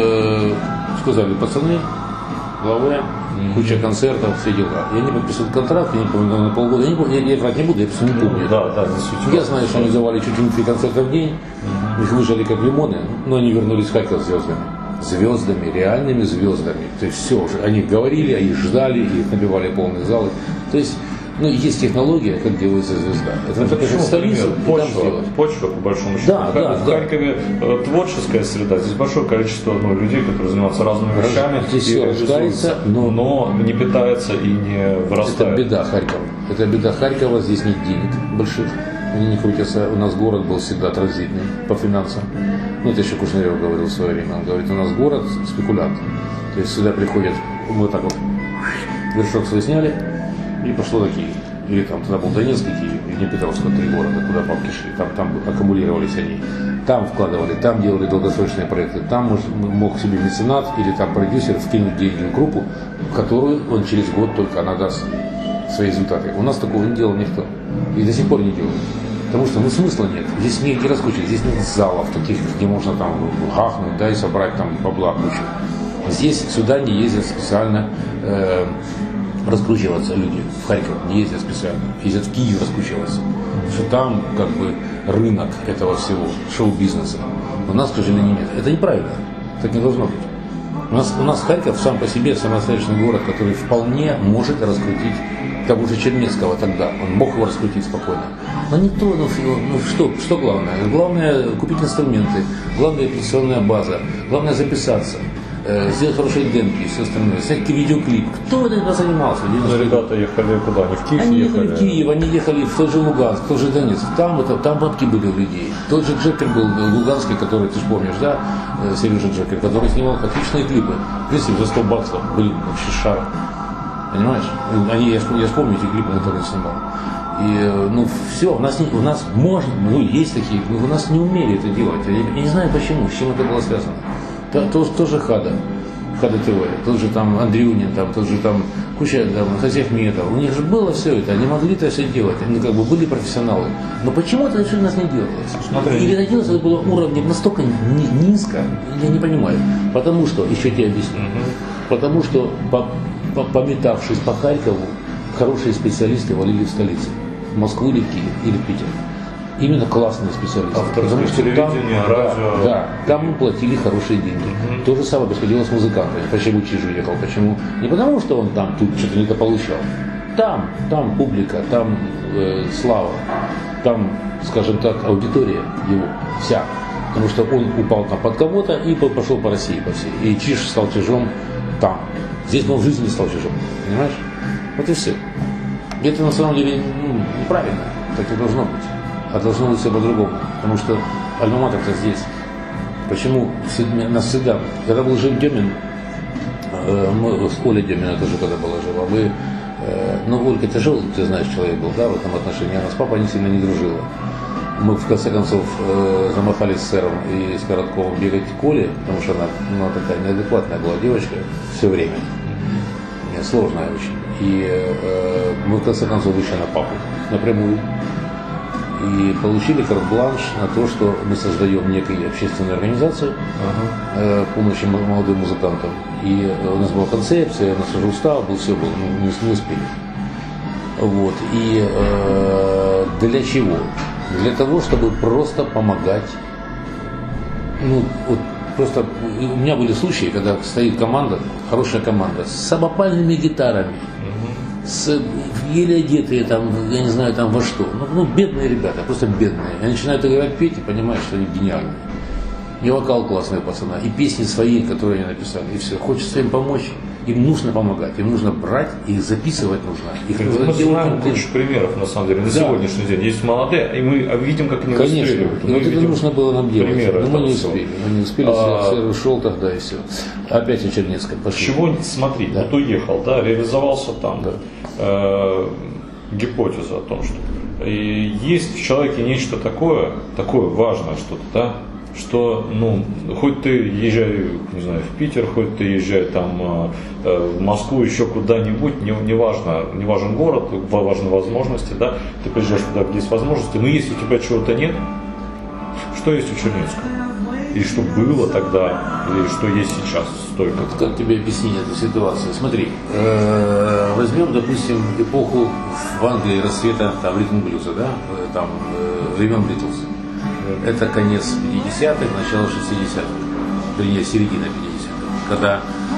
сказали, пацаны, главы, куча концертов, все дела. И они подписывают контракт, я не помню, на полгода. Я врать не буду, я просто не помню. Да, действительно. Я знаю, что они давали чуть ли не 3 концерта в день. Их выжали как лимоны, но они вернулись в Харьков с звездами. Звездами, реальными звездами. То есть все уже. Они говорили, их ждали, их набивали полные залы. То есть, есть технология, как делается звезда. Это почему, столицу, почва, по большому счету. В Харькове творческая среда, здесь большое количество людей, которые занимаются разными вещами. Здесь все рождается, но не питается и не вырастает. Это беда Харькова. Это беда Харькова, здесь нет денег больших. Они не крутятся. У нас город был всегда транзитный по финансам. Это еще Кушнарев говорил в свое время. Он говорит, у нас город спекулянт. То есть сюда приходят, мы так вот вершок свой сняли, и пошло на Киев. Или там тогда был Донецкий Киев, и Днепропетровск, 3 города, куда бабки шли. Там аккумулировались они. Там вкладывали, там делали долгосрочные проекты. Там мог себе меценат или там продюсер вкинуть деньги в группу, которую он через год только она даст свои результаты. У нас такого не делал никто. И до сих пор не делает. Потому что смысла нет. Здесь негде раскручивать, здесь нет залов таких, где можно там гахнуть, и собрать там бабла кучу. Здесь сюда не ездят специально раскручиваться люди. В Харьков не ездят специально. Ездят в Киев раскручиваться. Что там как бы рынок этого всего, шоу-бизнеса. У нас, к сожалению, нет. Это неправильно. Так не должно быть. У нас Харьков сам по себе самостоятельный город, который вполне может раскрутить того же Чернецкого тогда. Он мог его раскрутить спокойно. Но никто, что главное? Главное купить инструменты, главное операционная база, главное записаться, сделать хорошие демки и все остальное, снять видеоклип. Кто этим занимался? Ребята ехали куда? Они в Киев Они ехали в Киев, они ехали в тот же Луганск, в тот же Донецк. Там бабки были у людей. Тот же Джекер был луганский, который, ты же помнишь, да, Сережа Джекер, который снимал отличные клипы. В принципе, за $100 были вообще шар. Понимаешь? Я вспомню эти клипы, которые он снимал. И, все, у нас можно, есть такие, но у нас не умели это делать. Я не знаю почему, с чем это было связано. Тоже Хада ТВ, тот же там Андрюнин, тот же там куча хозяев-метров. У них же было все это, они могли это все делать, они как бы были профессионалы. Но почему-то это все у нас не делалось. Смотри. Или это делалось, это было уровнем настолько низко, я не понимаю. Потому что, еще тебе объясню, потому что пометавшись по Харькову, хорошие специалисты валили в столице. В Москву или в Киев, или в Питер. Именно классные специалисты. Авторское телевидение, радио. Да, там им платили хорошие деньги. То же самое происходило с музыкантами. Почему Чиж уехал? Почему? Не потому, что он там тут что-то не получал. Там публика, там слава, там, скажем так, аудитория его вся. Потому что он упал там под кого-то и пошел по России по всей. И Чиж стал Чижом там. Здесь он в жизни не стал Чижом. Понимаешь? Вот и все. И это на самом деле неправильно. Так и должно быть. А должно быть все по-другому. Потому что альма-матер-то здесь. Почему нас всегда... Когда был жив Демин, мы с Олей Демина тоже когда была жива, мы... Ну, Ольга тяжелый, ты знаешь, человек был, да, в этом отношении. Она с папой не сильно не дружила. Мы, в конце концов, замахались с сэром и с Коротковым бегать к Оле, потому что она такая неадекватная была девочка все время. Сложная очень. И мы, в конце концов, вышли на папу напрямую. И получили карт-бланш на то, что мы создаем некую общественную организацию помощи молодым музыкантам. И у нас была концепция, у нас уже устав был, все было, мы не успели. Вот. И для чего? Для того, чтобы просто помогать. Ну, вот просто у меня были случаи, когда стоит команда, хорошая команда, с самопальными гитарами, еле одетые там, я не знаю там во что. Ну, бедные ребята, просто бедные. Они начинают играть, петь и понимаешь, что они гениальные. И вокал классный пацана, и песни свои, которые они написали, и все. Хочется им помочь. Им нужно помогать, им нужно брать, их записывать нужно. Их мы знаем кучу примеров, на самом деле, на сегодняшний день. Есть молодые, и мы видим, как они расстреливают. Конечно, и вот это нужно было нам делать. Но мы не успели. Мы не успели, сэр ушел тогда и все. Опять в Чернецком пошли. Чего, смотри, вот уехал, да, реализовался там. Да. Гипотеза о том, что есть в человеке нечто такое важное что-то, да, что, ну, хоть ты езжай, не знаю, в Питер, хоть ты езжай там в Москву, еще куда-нибудь, не важен город, важны возможности, да, ты приезжаешь туда, где есть возможности, но если у тебя чего-то нет, что есть у Чернецкого? Или что было тогда, или что есть сейчас столько? Как тебе объяснить эту ситуацию? Смотри, возьмем, допустим, эпоху в Англии расцвета там ритм-блюза, да, там времен Битлз. Это конец 50-х, начало 60-х, вернее, середина 50-х, когда,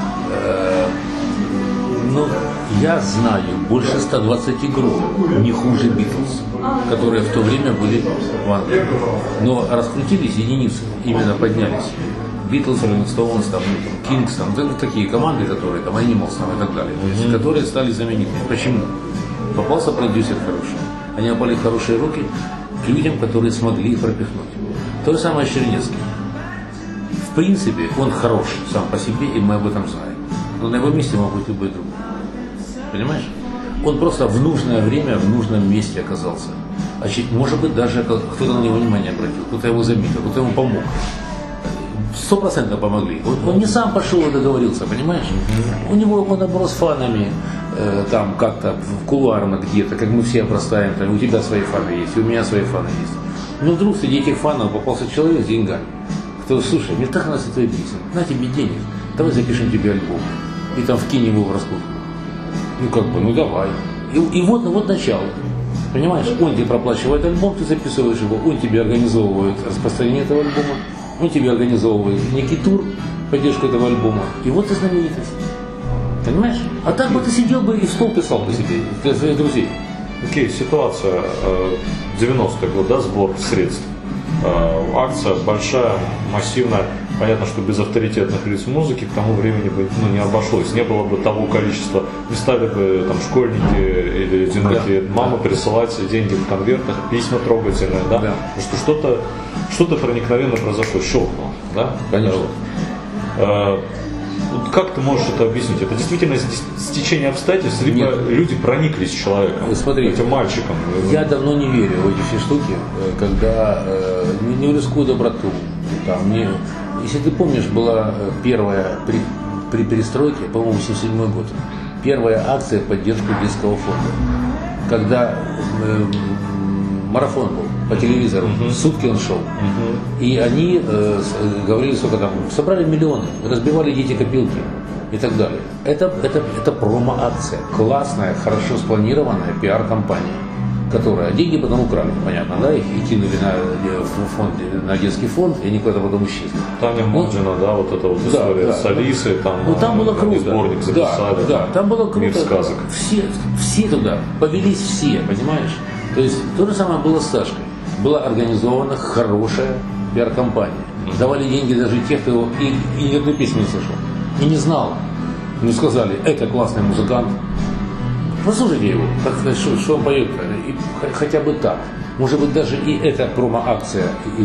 я знаю больше 120 групп, не хуже Битлз, которые в то время были в Англии. Но раскрутились единицы, именно поднялись. Битлз, Роллинг Стоунс, Кингс, такие команды, которые, там, Animals там, и так далее, которые стали знаменитыми. Почему? Попался продюсер хороший. Они попали в хорошие руки к людям, которые смогли их пропихнуть. То же самое Чернецкий. В принципе, он хороший сам по себе, и мы об этом знаем. Но на его месте мог быть любой другой. Понимаешь? Он просто в нужное время, в нужном месте оказался. Может быть, даже кто-то на него внимание обратил, кто-то его заметил, кто-то ему помог. 100% помогли. Он не сам пошел и договорился, понимаешь? У него он оброс фанами, там как-то кулуарно где-то, как мы все обрастаем, там, у тебя свои фаны есть, у меня свои фаны есть. Но вдруг среди этих фанов попался человек с деньгами, кто, слушай, мне так нравятся твои песни, на тебе денег, давай запишем тебе альбом, и там вкинь его в раскрутку. Ну давай. И вот начало. Понимаешь, он тебе проплачивает альбом, ты записываешь его, он тебе организовывает распространение этого альбома, он тебе организовывает некий тур, поддержку этого альбома, и вот ты знаменитость. Понимаешь? А так бы ты сидел бы и в стол писал бы себе для своих друзей. Окей, ситуация 90-й год, да, сбор средств. Акция большая, массивная. Понятно, что без авторитетных лиц музыки к тому времени бы не обошлось. Не было бы того количества. Не стали бы там школьники или одинокие мамы присылать деньги в конвертах, письма трогательные, да? Потому что что-то проникновенно произошло, щелкнуло, да? Конечно. Как ты можешь это объяснить? Это действительно стечение обстоятельств, либо люди прониклись человеком, смотри, этим мальчиком? Я давно не верю в эти все штуки, когда не рискую доброту. Если ты помнишь, была первая при перестройке, по-моему, 87 год. первая акция в поддержку детского фонда. Когда марафон был по телевизору, сутки он шел. И они говорили, сколько там, собрали миллионы, разбивали дети копилки и так далее. Это промо-акция, классная, хорошо спланированная пиар-компания, которая деньги потом украли, понятно, да, их и кинули на детский фонд, и они куда-то потом исчезли. Таня Моджина, да, вот эта вот история с Алисой, там, там было круто. Сборник записали, там было круто. Мир сказок. Все туда, повелись все, понимаешь? То есть то же самое было с Сашкой. Была организована хорошая пиар-компания. Давали деньги даже те, кто и ни одной песни не слышал. И не знал. Ну сказали, это классный музыкант. Послушайте его, что он поет. И хотя бы так. Может быть, даже и эта промо-акция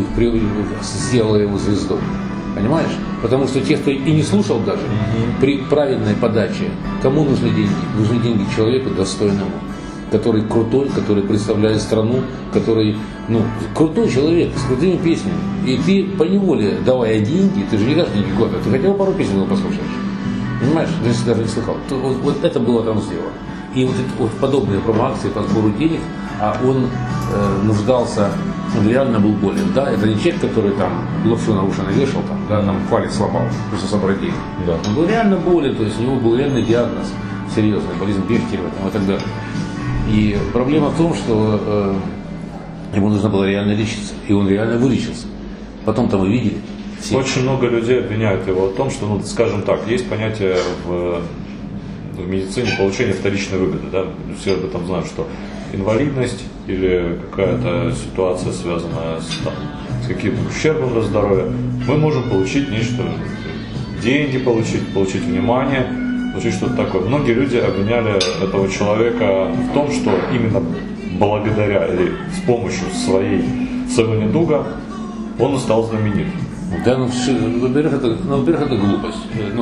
сделала его звездой. Понимаешь? Потому что те, кто и не слушал даже, при правильной подаче, кому нужны деньги? Нужны деньги человеку достойному, который крутой, который представляет страну, который, крутой человек, с крутыми песнями. И ты поневоле, давая деньги, ты же не дашь деньги года, ты хотя бы пару песен его послушаешь. Понимаешь? Если даже не слыхал. Вот это было там сделано. И вот подобные промо-акции по сбору денег, а он нуждался, он реально был болен. Да, это не человек, который там лапшу на уши навешал, там палец сломал, просто собрать деньги. Да. Он был реально болен, то есть у него был реальный диагноз, серьезный, болезнь Бехтерева и так далее. И проблема в том, что ему нужно было реально лечиться, и он реально вылечился. Потом-то мы видели. Все. Очень много людей обвиняют его в том, что, скажем так, есть понятие в медицине получения вторичной выгоды. Да? Все об этом знают, что инвалидность или какая-то ситуация, связанная с каким-то ущербом для здоровья, мы можем получить нечто, деньги получить внимание, получить что-то такое. Многие люди обвиняли этого человека в том, что именно благодаря или с помощью своего недуга он стал знаменитым. Да, во-первых, это глупость.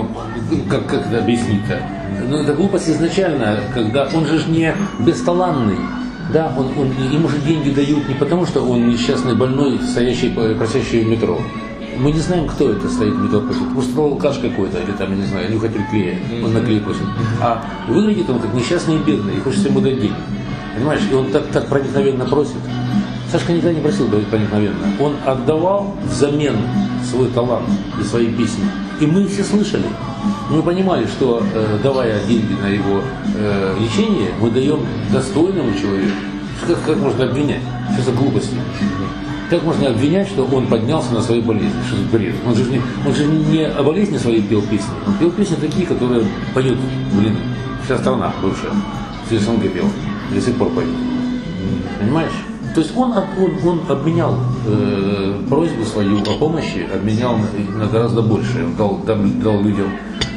Как это объяснить-то? Это глупость изначально, когда он же не бесталанный. Да, ему же деньги дают не потому, что он несчастный больной, просящий в метро. Мы не знаем, кто это стоит в метро просит. Может, это алкаш какой-то, или там, я не знаю, нюхатель клея. Он на клей просит. А выглядит он как несчастный и бедный, и хочется ему дать денег. Понимаешь? И он так проникновенно просит. Сашка никогда не просил давать проникновенно. Он отдавал взамен свой талант и свои песни. И мы все слышали. Мы понимали, что давая деньги на его лечение, мы даем достойному человеку. Как можно обвинять? Что за глупости? Как можно обвинять, что он поднялся на своей болезни? Что за бред? Он же не о болезни своей пел песни. Он пел песни такие, которые поют, вся страна бывшая. Все СНГ пел. До сих пор поют. Понимаешь? То есть он обменял просьбу свою о помощи, обменял на гораздо большее. Он дал людям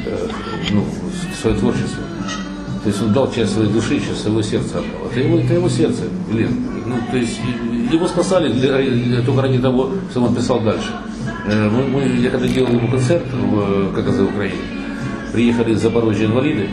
свое творчество. То есть он дал часть своей души, часть своего сердца отдал. Это его сердце, то есть его спасали только ради того, что он писал дальше. Я когда делал ему концерт в Украине, приехали из Запорожья инвалиды,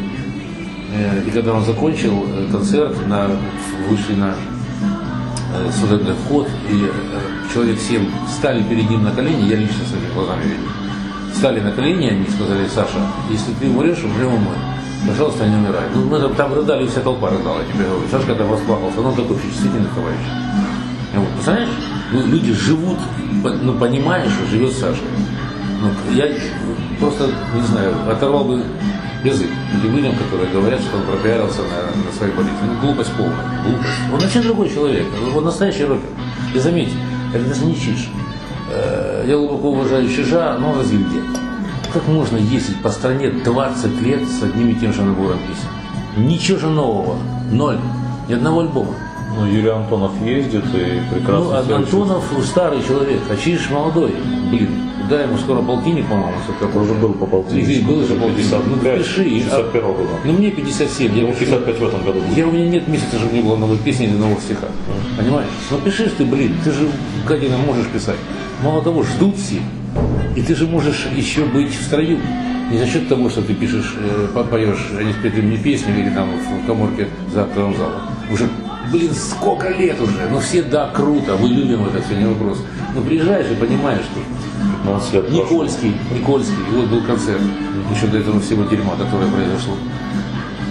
и когда он закончил концерт, вышли на служебный вход, и человек 7 стали перед ним на колени, я лично своими глазами видел. Стали на колени, они сказали: Саша, если ты умрешь, умрем мы. Пожалуйста, не умирай. Мы там рыдали, вся толпа рыдала, я тебе говорю. Сашка там расплакался, он такой впечатлительный товарищ. Представляешь? Люди живут, понимая, что живет Сашка. Я просто, не знаю, оторвал бы язык этим людям, которые говорят, что он пропиарился на своей болезни. Глупость полная. Глупость. Он вообще другой человек. Он настоящий рокер. И заметьте, это даже не Чиж. Я глубоко уважаю Чижа, но разъебдет. Как можно ездить по стране 20 лет с одним и тем же набором песен? Ничего же нового. Ноль. Ни одного альбома. Юрий Антонов ездит и прекрасно. Антонов старый человек, а Чиж молодой. Да, ему скоро полтинник, по-моему, уже был по полтиннику. Был уже полтинник. Пиши. 51 года. Мне 57. Ему 55 в этом году будет. У меня нет месяца, чтобы не было новой песни или новых стиха. Понимаешь? Пишешь ты, ты же, гадина, можешь писать. Мало того, ждут все. И ты же можешь еще быть в строю. Не за счет того, что ты пишешь, поешь, они спели мне песню или там в каморке за актовым залом. Уже, сколько лет уже. Все, да, круто, мы любим это, все, не вопрос. Приезжаешь и понимаешь, что Никольский, вот был концерт, еще до этого всего дерьма, которое произошло.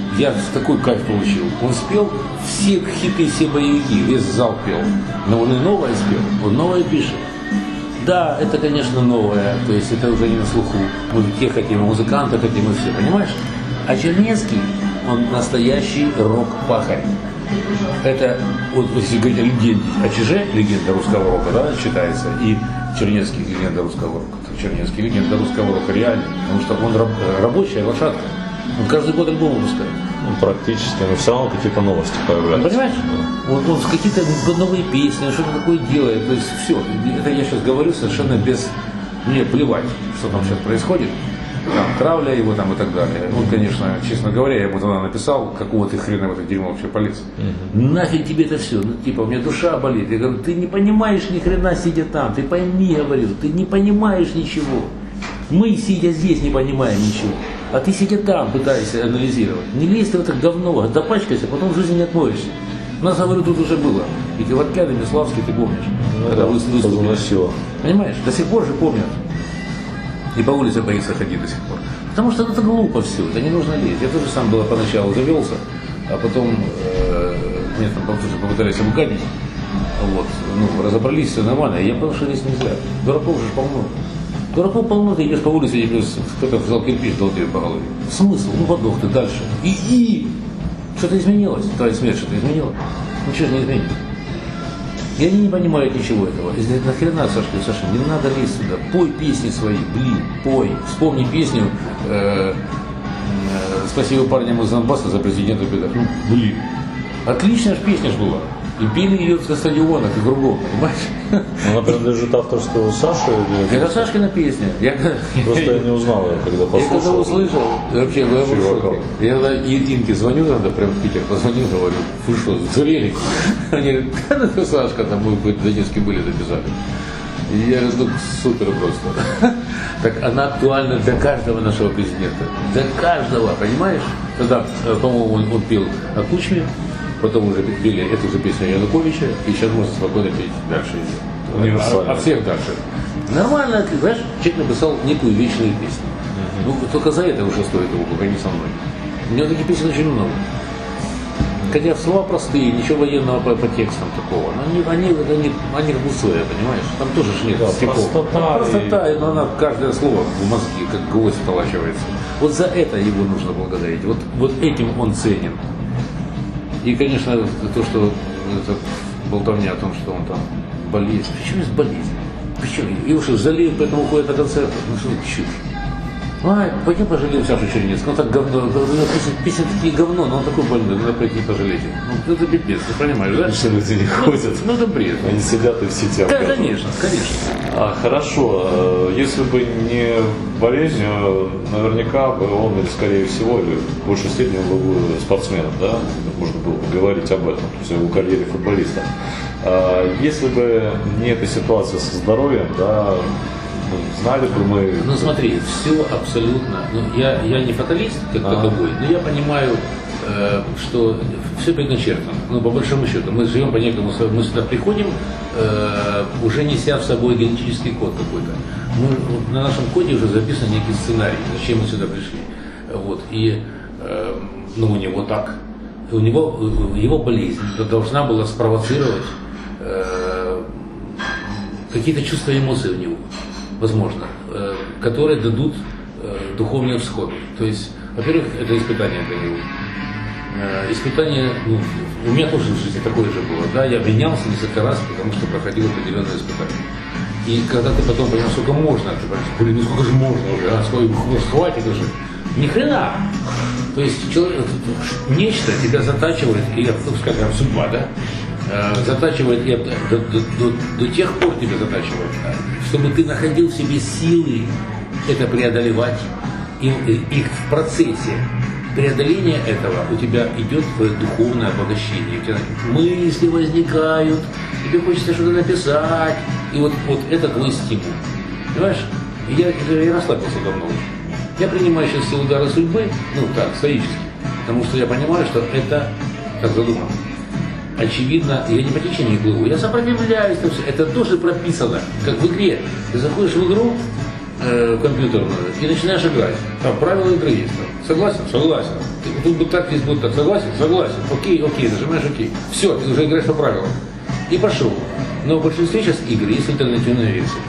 я такой кайф получил. Он спел все хиты, все боевики, весь зал пел. Но он и новое спел, он новое пишет. Да, это, конечно, новое, то есть это уже не на слуху. Мы те хотим, музыканты хотим, и все, понимаешь? А Чернецкий, он настоящий рок-пахарь. Это, вот если говорить о легенде, о Чиже, легенда русского рока, да, считается, и Чернецкий, легенда русского рока. Чернецкий, легенда русского рока, реально, потому что он рабочая лошадка. Он каждый год альбом выпускает. Ну, практически, но все равно какие-то новости появляются. Ну, понимаешь? Он какие-то новые песни, что-то такое делает. То есть все. Это я сейчас говорю совершенно без... Мне плевать, что там сейчас происходит. Там, травля его там и так далее. Он, конечно, честно говоря, я ему тогда написал, какого ты хрена в это дерьмо вообще полез. Нафиг тебе это все. Ну, типа, у меня душа болит. Я говорю, ты не понимаешь ни хрена, сидя там. Ты пойми, я говорю, ты не понимаешь ничего. Мы, сидя здесь, не понимаем ничего. А ты, сидя там, пытаешься анализировать. Не лезь ты в это говно, допачкайся, потом в жизни не отмоешься. У нас, говорю, тут уже было. И Киваркян, и Миславский, ты помнишь. Ну, когда да, выступили. Понимаешь, до сих пор же помнят. И по улице боится ходить до сих пор. Потому что это глупо все, это не нужно лезть. Я тоже сам было поначалу завелся, а потом мне там попытались обугадить. Вот, ну, разобрались, все нормально. И я понял, что здесь нельзя. Дураков же полно. Дураков полно, ты идешь по улице, и кто-то взял кирпич, дал тебе по голове. Смысл? Ну, подох ты дальше. И что-то изменилось. Твоя смерть что-то изменила. Ничего же не изменилось. И они не понимают ничего этого. И говорят, нахрена, Саша, не надо лезть сюда. Пой песни свои, блин, пой. Вспомни песню «Спасибо парням из Донбасса за президента беда». Ну, блин. Отличная же песня ж была. И пели ее на стадионах и кругом, понимаешь? Она принадлежит авторству Саши? Это Сашкина песня. Просто я не узнал ее, когда послушал. Я когда услышал, вообще, я когда Инке звоню, надо прям в Питер позвонил, говорю, вы что, сдурели? Они говорят, да, это Сашка, там мы в Донецке были, записали. И я говорю, ну супер просто. Так она актуальна для каждого нашего президента. Для каждого, понимаешь? Тогда, по-моему, он пел о Кучме. Потом уже пели эту же песню Януковича, и сейчас можно спокойно петь дальше. А всех дальше. Нормально, ты знаешь, человек написал некую вечную песню. Ну, только за это уже стоит его, пока не со мной. У него таких песен очень много. Хотя слова простые, ничего военного по текстам такого. Но они как гусое, понимаешь? Там тоже ж нет стихов. Простота, но она каждое слово в мозги, как гвоздь вколачивается. Вот за это его нужно благодарить. Вот этим он ценен. И, конечно, то, что это болтовня о том, что он там болезнь. Почему есть болезнь? Почему? Его что, жалеют, поэтому ходят на концерты? Ну что это чушь? Ай, пойдем пожалеем Сашу Чернецкого. Он так говно, песни такие говно, но он такой больной, надо пойти пожалеть. Ну, это пипец, ты понимаешь, да? Что люди не ходят. Ну, это бред. Они сидят и в сети. Да, конечно, конечно. Хорошо. Если бы не болезнь, наверняка бы он, или скорее всего, или в большей степени он был бы спортсменом, да? Можно было бы говорить об этом, то есть о его карьере футболиста. Если бы не эта ситуация со здоровьем, да, знали бы мы... Ну смотри, все абсолютно. Ну, я не фаталист, как таковой, но я понимаю, что все предначертано. Ну, по большому счету, мы живем по некому, мы сюда приходим, уже неся в собой генетический код какой-то. На нашем коде уже записан некий сценарий, зачем мы сюда пришли. Вот. И у него так. У него его болезнь должна была спровоцировать какие-то чувства и эмоции у него, возможно, которые дадут духовные всходы. То есть, во-первых, это испытание для него. Испытание, у меня тоже в жизни такое же было, да, я обвинялся несколько раз, потому что проходил определенное испытание. И когда ты потом понимаешь, сколько можно, ты понимаешь, блин, ну сколько же можно уже, хватит уже. Ни хрена. То есть человек, нечто тебя затачивает, или, скажем, судьба, да, затачивает, до тех пор тебя затачивает, чтобы ты находил в себе силы это преодолевать, и в процессе преодоления этого у тебя идет духовное обогащение. У тебя мысли возникают, тебе хочется что-то написать, и вот это твой стимул. Понимаешь? Я расслабился давно. Я принимаю сейчас все удары судьбы, так, стоически, потому что я понимаю, что это так задумано. Очевидно, я не по течению плыву, я сопротивляюсь, это тоже прописано, как в игре. Ты заходишь в игру, компьютерную и начинаешь играть. Там правила игры есть. Согласен? Согласен. Тут будет так, здесь будет так. Согласен? Согласен. Окей, нажимаешь окей. Все, ты уже играешь по правилам. И пошел. Но в большинстве сейчас игр есть альтернативная версия.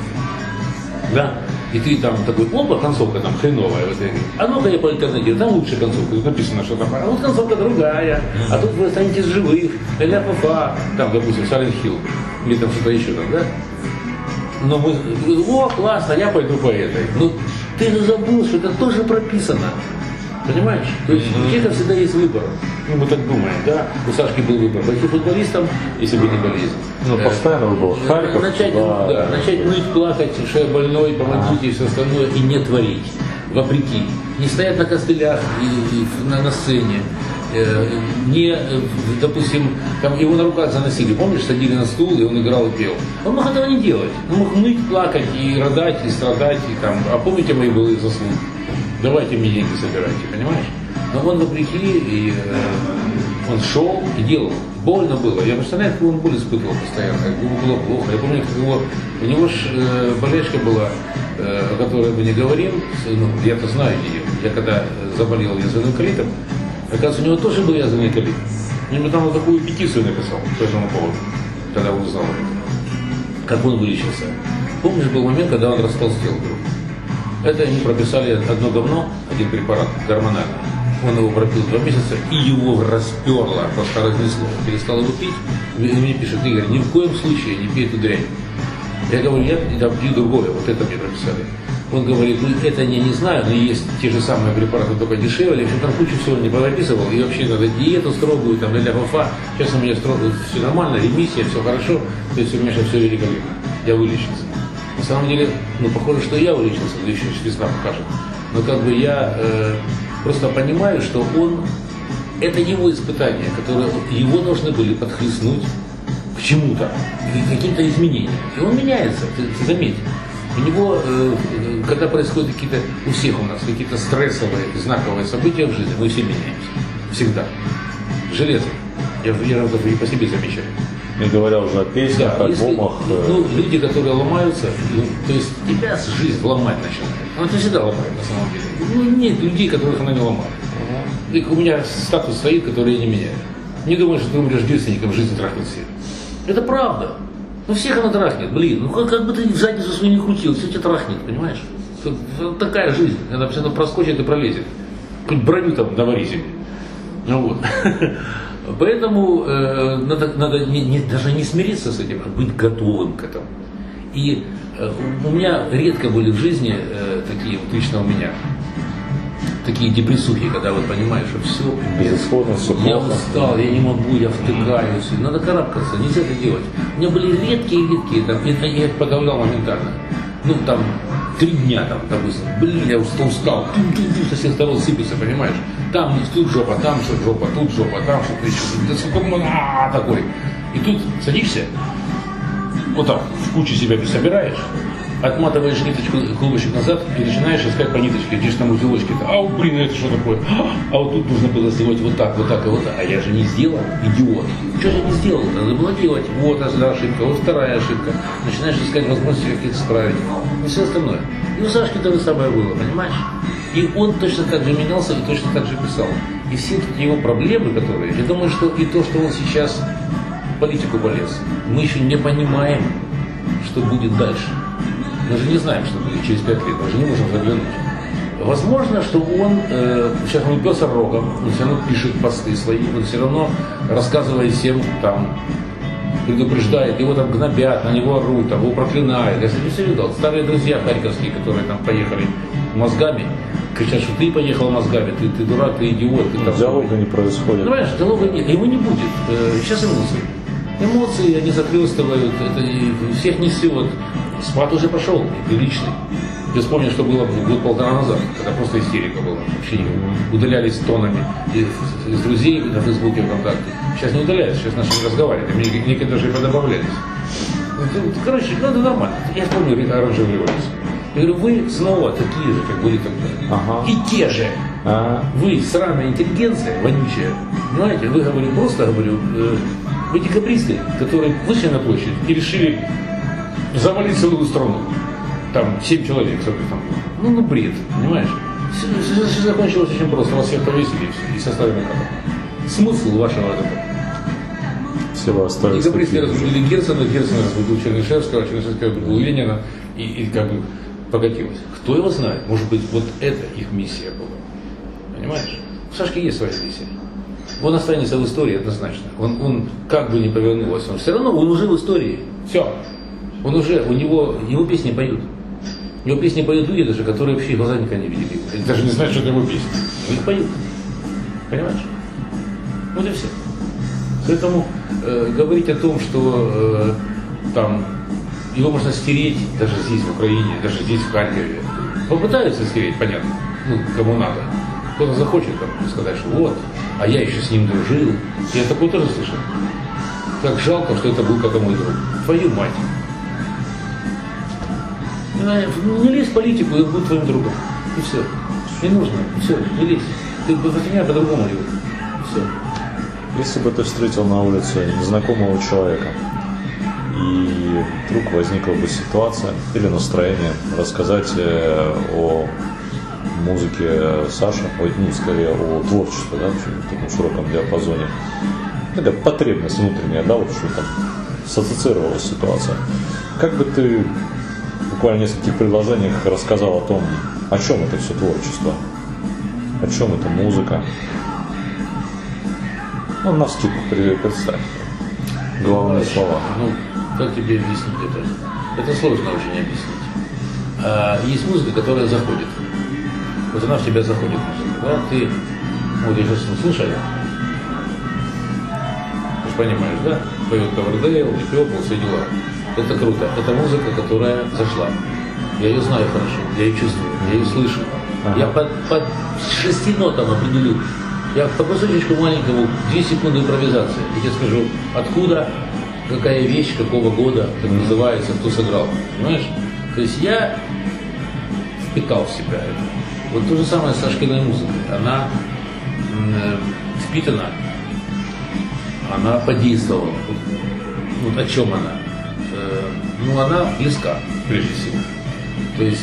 Да? И ты там такой, опа, концовка там хреновая в этой игре. А ну-ка я по альтернативе, там лучше концовка. Тут написано, что там, а вот концовка другая. А тут вы останетесь живых. Ля-ля-фа-фа. Там, допустим, Silent Hill. Или там что-то еще там, да? Но мы, о, классно, я пойду по этой. Ну, ты же забыл, что это тоже прописано. Понимаешь? То есть у человека всегда есть выбор. Ну, мы так думаем, да? У Сашки был выбор. Пойти футболистом, если бы не болезнь. Ну, постоянно выбор. Харьков, начать ныть, плакать, что я больной, помогите и все остальное, и не творить. Вопреки. Не стоять на костылях и на сцене. Не, допустим, там его на руках заносили, помнишь, садили на стул, и он играл и пел. Он мог этого не делать. Он мог ныть, плакать, и рыдать, и страдать, и там, а помните мои былые заслуги? Давайте мне деньги собирайте, понимаешь? Но он вопреки, и он шел и делал. Больно было. Я представляю, как он боль испытывал постоянно, как ему было плохо. Я помню, как у него же болячка была, о которой мы не говорим, ну, я-то знаю ее. Я когда заболел язвенным колитом, оказывается, у него тоже был язвенный колит. Он мне там вот такую петицию написал по этому поводу, когда он узнал это. Как он вылечился. Помнишь, был момент, когда он растолстел вдруг. Это они прописали одно говно, один препарат гормональный. Он его пропил 2 месяца, и его расперло, просто разнесло. Перестал его пить, и мне пишет: Игорь, ни в коем случае не пей эту дрянь. Я говорю, я пью другое, вот это мне прописали. Он говорит, ну это я не знаю, но есть те же самые препараты, только дешевле. В общем, там кучу всего не повыписывал, и вообще надо диету строгую, там, ля-ля-фа-фа. Сейчас у меня все нормально, ремиссия, все хорошо, то есть у меня сейчас все великолепно. Я вылечился. На самом деле, ну, похоже, что я вылечился, да еще весна покажет. Но как бы я просто понимаю, что это его испытания, которые его должны были подхлестнуть к чему-то, к каким-то изменениям. И он меняется, ты заметь. У него, когда происходят какие-то, у всех у нас, какие-то стрессовые, знаковые события в жизни, мы все меняемся. Всегда. Железо. Я и по себе замечаю. Не говоря уже о песнях, да, альбомах. Ну, люди, которые ломаются, то есть тебя жизнь ломать начинает. Она всегда ломает на самом деле. Ну, нет людей, которых она не ломает. И у меня статус стоит, который я не меняю. Не думаю, что ты умрешь девственником, жизнь трахнет всех. Это правда. Ну всех она трахнет, блин. Ну как бы ты в задницу свою не крутил, все тебя трахнет, понимаешь? Это такая жизнь. Она все равно проскочит и пролезет. Хоть броню там навари себе. Ну вот. Поэтому надо даже не смириться с этим, а быть готовым к этому. И у меня редко были в жизни такие, вот лично у меня, такие депрессухи, когда вот понимаешь, что все, безысходность, все я плохо. устал, я не могу, я втыкаюсь. Надо карабкаться, нельзя это делать. У меня были редкие, там, я их подавлял моментально. Ну там 3 дня, там, допустим, блин, я устал, со всех сторон сыпется, понимаешь? Там тут жопа, там что жопа, тут жопа, там что-то еще. Да сколько такой. И тут садишься, вот так, в кучу себя собираешь, отматываешь ниточку, клубочек назад и начинаешь искать по ниточке, где же там узелочки-то. Блин, это что такое? А вот тут нужно было сделать вот так и вот так. А я же не сделал, идиот. Что же я не сделал? Надо было делать. Вот одна ошибка, вот вторая ошибка. Начинаешь искать возможности какие-то справить. И все остальное. И у Сашки то же самое было, понимаешь? И он точно так же менялся и точно так же писал. И все эти его проблемы, которые, я думаю, что и то, что он сейчас в политику полез, мы еще не понимаем, что будет дальше. Мы же не знаем, что будет через 5 лет, мы же не можем заглянуть. Возможно, что он, сейчас он уперся рогом, он все равно пишет посты свои, он все равно рассказывает всем там, предупреждает, его там гнобят, на него орут, его проклинают. Я, кстати, все видал. Старые друзья харьковские, которые там поехали мозгами, кричат, что ты поехал мозгами, ты дурак, ты идиот. Ты диалога не происходит. Понимаешь, диалога нет, его не будет. Сейчас эмоции. Эмоции, они захлестывают, это всех несет. Спад уже пошел, приличный. Ты вспомни, что было год-полтора назад, когда просто истерика была. Вообще удалялись тонами из друзей на Фейсбуке, ВКонтакте. Сейчас не удаляются, сейчас наши не разговаривают. Мне некоторые даже и подобавлялись. Короче, это нормально. Я вспомнил оранжевую революцию. Я говорю, вы снова такие же, как были тогда. Ага. И те же. Вы, сраная интеллигенция, вонючая. Понимаете, вы, говорю, просто, говорю, вы декабристы, которые вышли на площадь и решили завалить целую страну. там 7 человек, сколько там было. Ну, бред, понимаешь? Все закончилось очень просто, вас всех повесили и составили кадры. Смысл вашего этого? Все остались. И Габрийский разбудили Герцена разбудил Чернышевского, Чернышевский разбудил Ленина, и как бы покатилось. Кто его знает? Может быть, вот это их миссия была. Понимаешь? У Сашки есть своя миссия. Он останется в истории однозначно. Он как бы ни повернулось, он все равно, он уже в истории. Все. Он уже, его песни поют. Его песни поют люди даже, которые вообще глаза никогда не видели. Они даже не знают, что это его песни. Но их поют. Понимаешь? Вот и все. Поэтому говорить о том, что там его можно стереть, даже здесь, в Украине, даже здесь, в Харькове. Попытаются стереть, понятно, ну, кому надо. Кто-то захочет там, сказать, что вот, а я еще с ним дружил. Я такое тоже слышал. Как жалко, что это был как мой друг. Твою мать. Не лезь в политику, и он будет твоим другом. И все. Не нужно. Все, не лезь. Ты меня по-другому любишь. Все. Если бы ты встретил на улице незнакомого человека, и вдруг возникла бы ситуация или настроение рассказать о музыке Саши, ну, скорее о творчестве, да, в таком широком диапазоне, такая потребность внутренняя, да, вот что там сассоциировалась ситуация. Как бы ты буквально в нескольких предложениях рассказал о том, о чем это все творчество, о чем это музыка? Ну, навскидку представь. Главные слова. Ну, как тебе объяснить это? Это сложно очень объяснить. Есть музыка, которая заходит. Вот она в тебя заходит, музыка, да? Ты, вот я сейчас слушаю, ты же понимаешь, да? Поет Ковердейл, Deep Purple, все дела. Это круто. Это музыка, которая зашла. Я ее знаю хорошо, я ее чувствую, я ее слышу. Я по 6 нотам определю. Я по кусочку маленькому 2 секунды импровизации. Я тебе скажу, откуда, какая вещь, какого года, как называется, кто сыграл. Понимаешь? То есть я впитал в себя это. Вот то же самое с Сашкиной музыкой. Она впитана, она подействовала. Вот о чем она? Ну, она близка, прежде всего. То есть,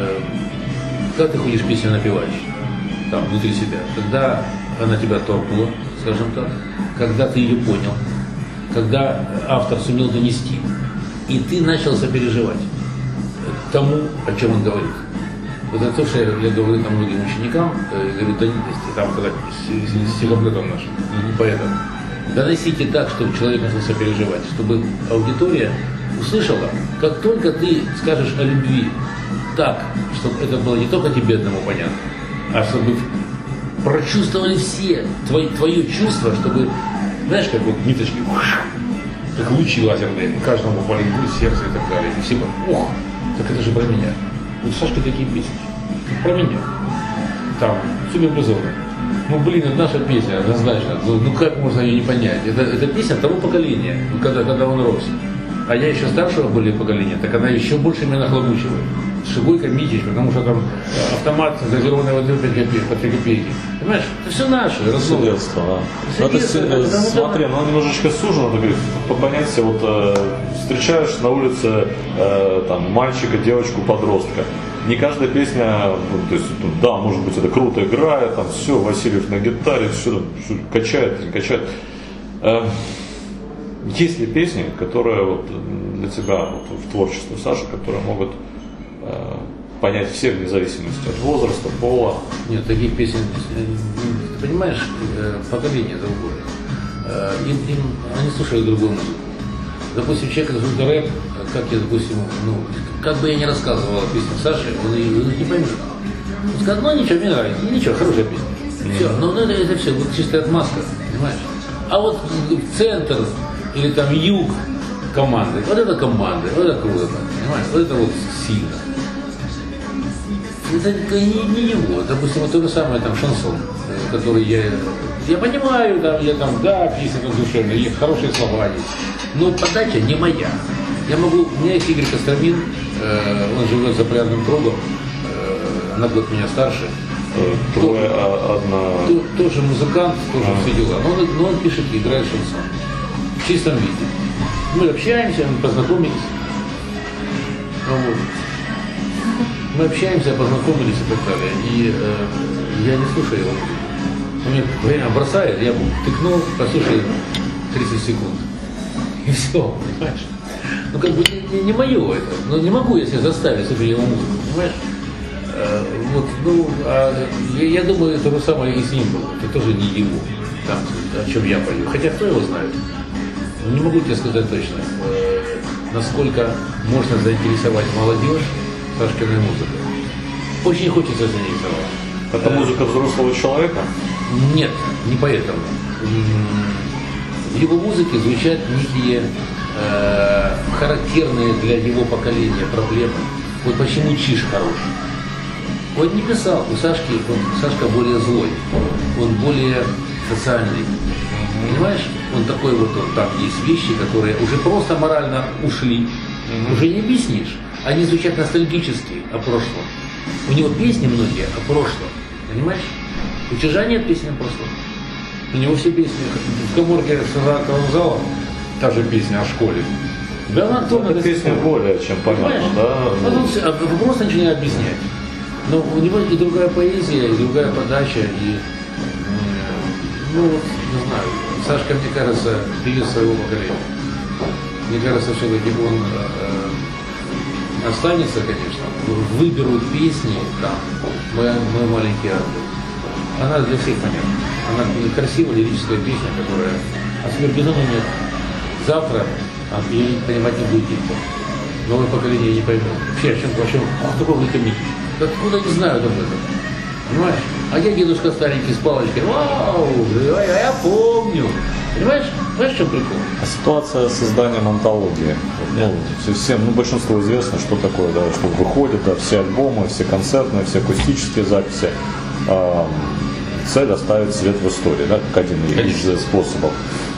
когда ты ходишь песню напеваешь, там, внутри себя, когда она тебя торкнула, скажем так, когда ты ее понял, когда автор сумел донести, и ты начал сопереживать тому, о чем он говорит. Вот это то, что я говорю там многим ученикам, говорю, там, когда стихоплетом нашим, поэтому, доносите так, чтобы человек начал сопереживать, чтобы аудитория услышала, как только ты скажешь о любви так, чтобы это было не только тебе одному понятно, а чтобы прочувствовали все твое чувство, чтобы, знаешь, как вот ниточки, как лучи лазерные, каждому попали в сердце и так далее. И все говорят, ох, так это же про меня. Вот Сашка такие песни, про меня. Там, супербезумно. Ну, блин, это наша песня, однозначно. Ну как можно ее не понять? Это песня того поколения, когда он рос. А я еще старшего более поколения, так она еще больше меня нахлобучивает. Шигойко, Митич, потому что там автомат газированной воды по 3 копейки. Понимаешь? Это все наше, родное. Да. Смотри, ну немножечко сужено, ты говоришь, понять себе, вот встречаешь на улице там мальчика, девочку, подростка. Не каждая песня, ну, то есть, да, может быть, это круто играет, там все, Васильев на гитаре, все качает, не качает. Есть ли песни, которые вот для тебя вот, в творчестве Саши, которые могут понять всех вне зависимости от возраста, пола? Нет, таких песен, ты понимаешь, поколение другое. Они слушают другую музыку. Допустим, человек слушает рэп, как я, допустим, ну, как бы я ни рассказывал о песнях Саши, он их не поймет. Он скажет, ну ничего, мне нравится, ничего, хорошая песня. Все, но это все, вот чистая отмазка, понимаешь? А вот центр или там юг команды, вот это команда, вот это круто, понимаешь? Вот это вот сильно. Это не его. Допустим, вот то же самое там шансон, который я понимаю, там, да, песня там душевная, есть хорошие слова есть, но подача не моя. У меня есть Игорь Костромин, он живет за полярным кругом, на год меня старше. Тоже музыкант, тоже все дела. Но он пишет и играет шансон. В чистом виде. Мы общаемся, мы познакомились. Вот. мы общаемся, познакомились и так далее. И я не слушаю его. Он мне время бросает, я тыкнул, послушай 30 секунд. И все, понимаешь? Ну как бы не мое это. Но не могу я себя заставить слушать его музыку, понимаешь? Вот, ну, я думаю, это же самое и с ним было. Это тоже не его, там, о чем я пою. Хотя кто его знает? Не могу тебе сказать точно, насколько можно заинтересовать молодежь Сашкиной музыкой. Очень хочется заинтересовать. Это музыка взрослого человека? Нет, не поэтому. В его музыке звучат некие характерные для его поколения проблемы. Вот почему Чиж хороший. Он не писал, у Сашки, Сашка более злой, он более социальный. Понимаешь? Он такой вот, там есть вещи, которые уже просто морально ушли. Уже не объяснишь. Они звучат ностальгически о прошлом. У него песни многие о прошлом. Понимаешь? У Чижа нет песни о прошлом. У него все песни. В коморке с актовым залом та же песня о школе. Да, она тоже песня более чем понятно, да? Вы просто ничего не объяснять. Но у него и другая поэзия, и другая подача, и ну вот, не знаю, Сашка, мне кажется, певец своего поколения. Мне кажется, все-таки он останется, конечно, выберут песни, там, мой маленький ангел. Она для всех понятна. Она красивая лирическая песня, которая от Смербизона нет. Завтра ее понимать не будет никто. Новое поколение не поймет. Вообще, о чем такой великий. Откуда не знают об этом? Понимаешь? А я дедушка старенький с палочкой. Вау, я помню. Понимаешь? Знаешь, в чем прикол? А ситуация с созданием антологии. Ну, всем, большинству известно, что такое, да, что выходят, да, все альбомы, все концертные, все акустические записи. Цель оставить след в истории, да, как один из способов.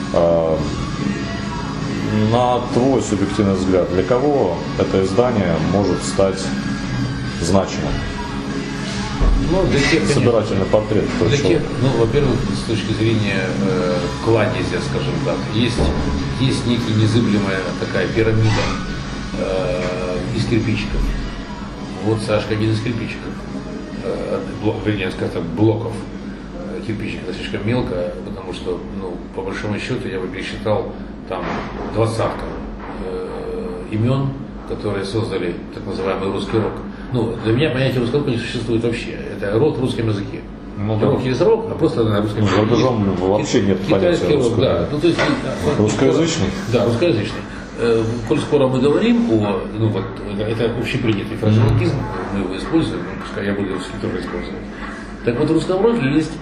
На твой субъективный взгляд, для кого это издание может стать значимым? Ну, для тех, собирательный портрет. Для тех, ну, во-первых, с точки зрения кладезя, скажем так, есть некая незыблемая такая пирамида из кирпичиков. Вот Сашка один из кирпичиков. Вернее, скажем так, блоков. Кирпичик это слишком мелко, потому что, ну, по большому счету, я бы пересчитал там 20 имен, которые создали так называемый русский рок. Ну, для меня понятие русского рока не существует вообще. Это рок в русском языке. Ну, рок есть рок, а просто на русском языке. За рубежом вообще нет понятия рок, да. Ну, то есть, русскоязычный? Да, русскоязычный. Коль скоро мы говорим о, ну вот, это общепринятый фразеологизм, мы его используем, ну, пускай я буду его тоже использовать. Так вот, в русском роке есть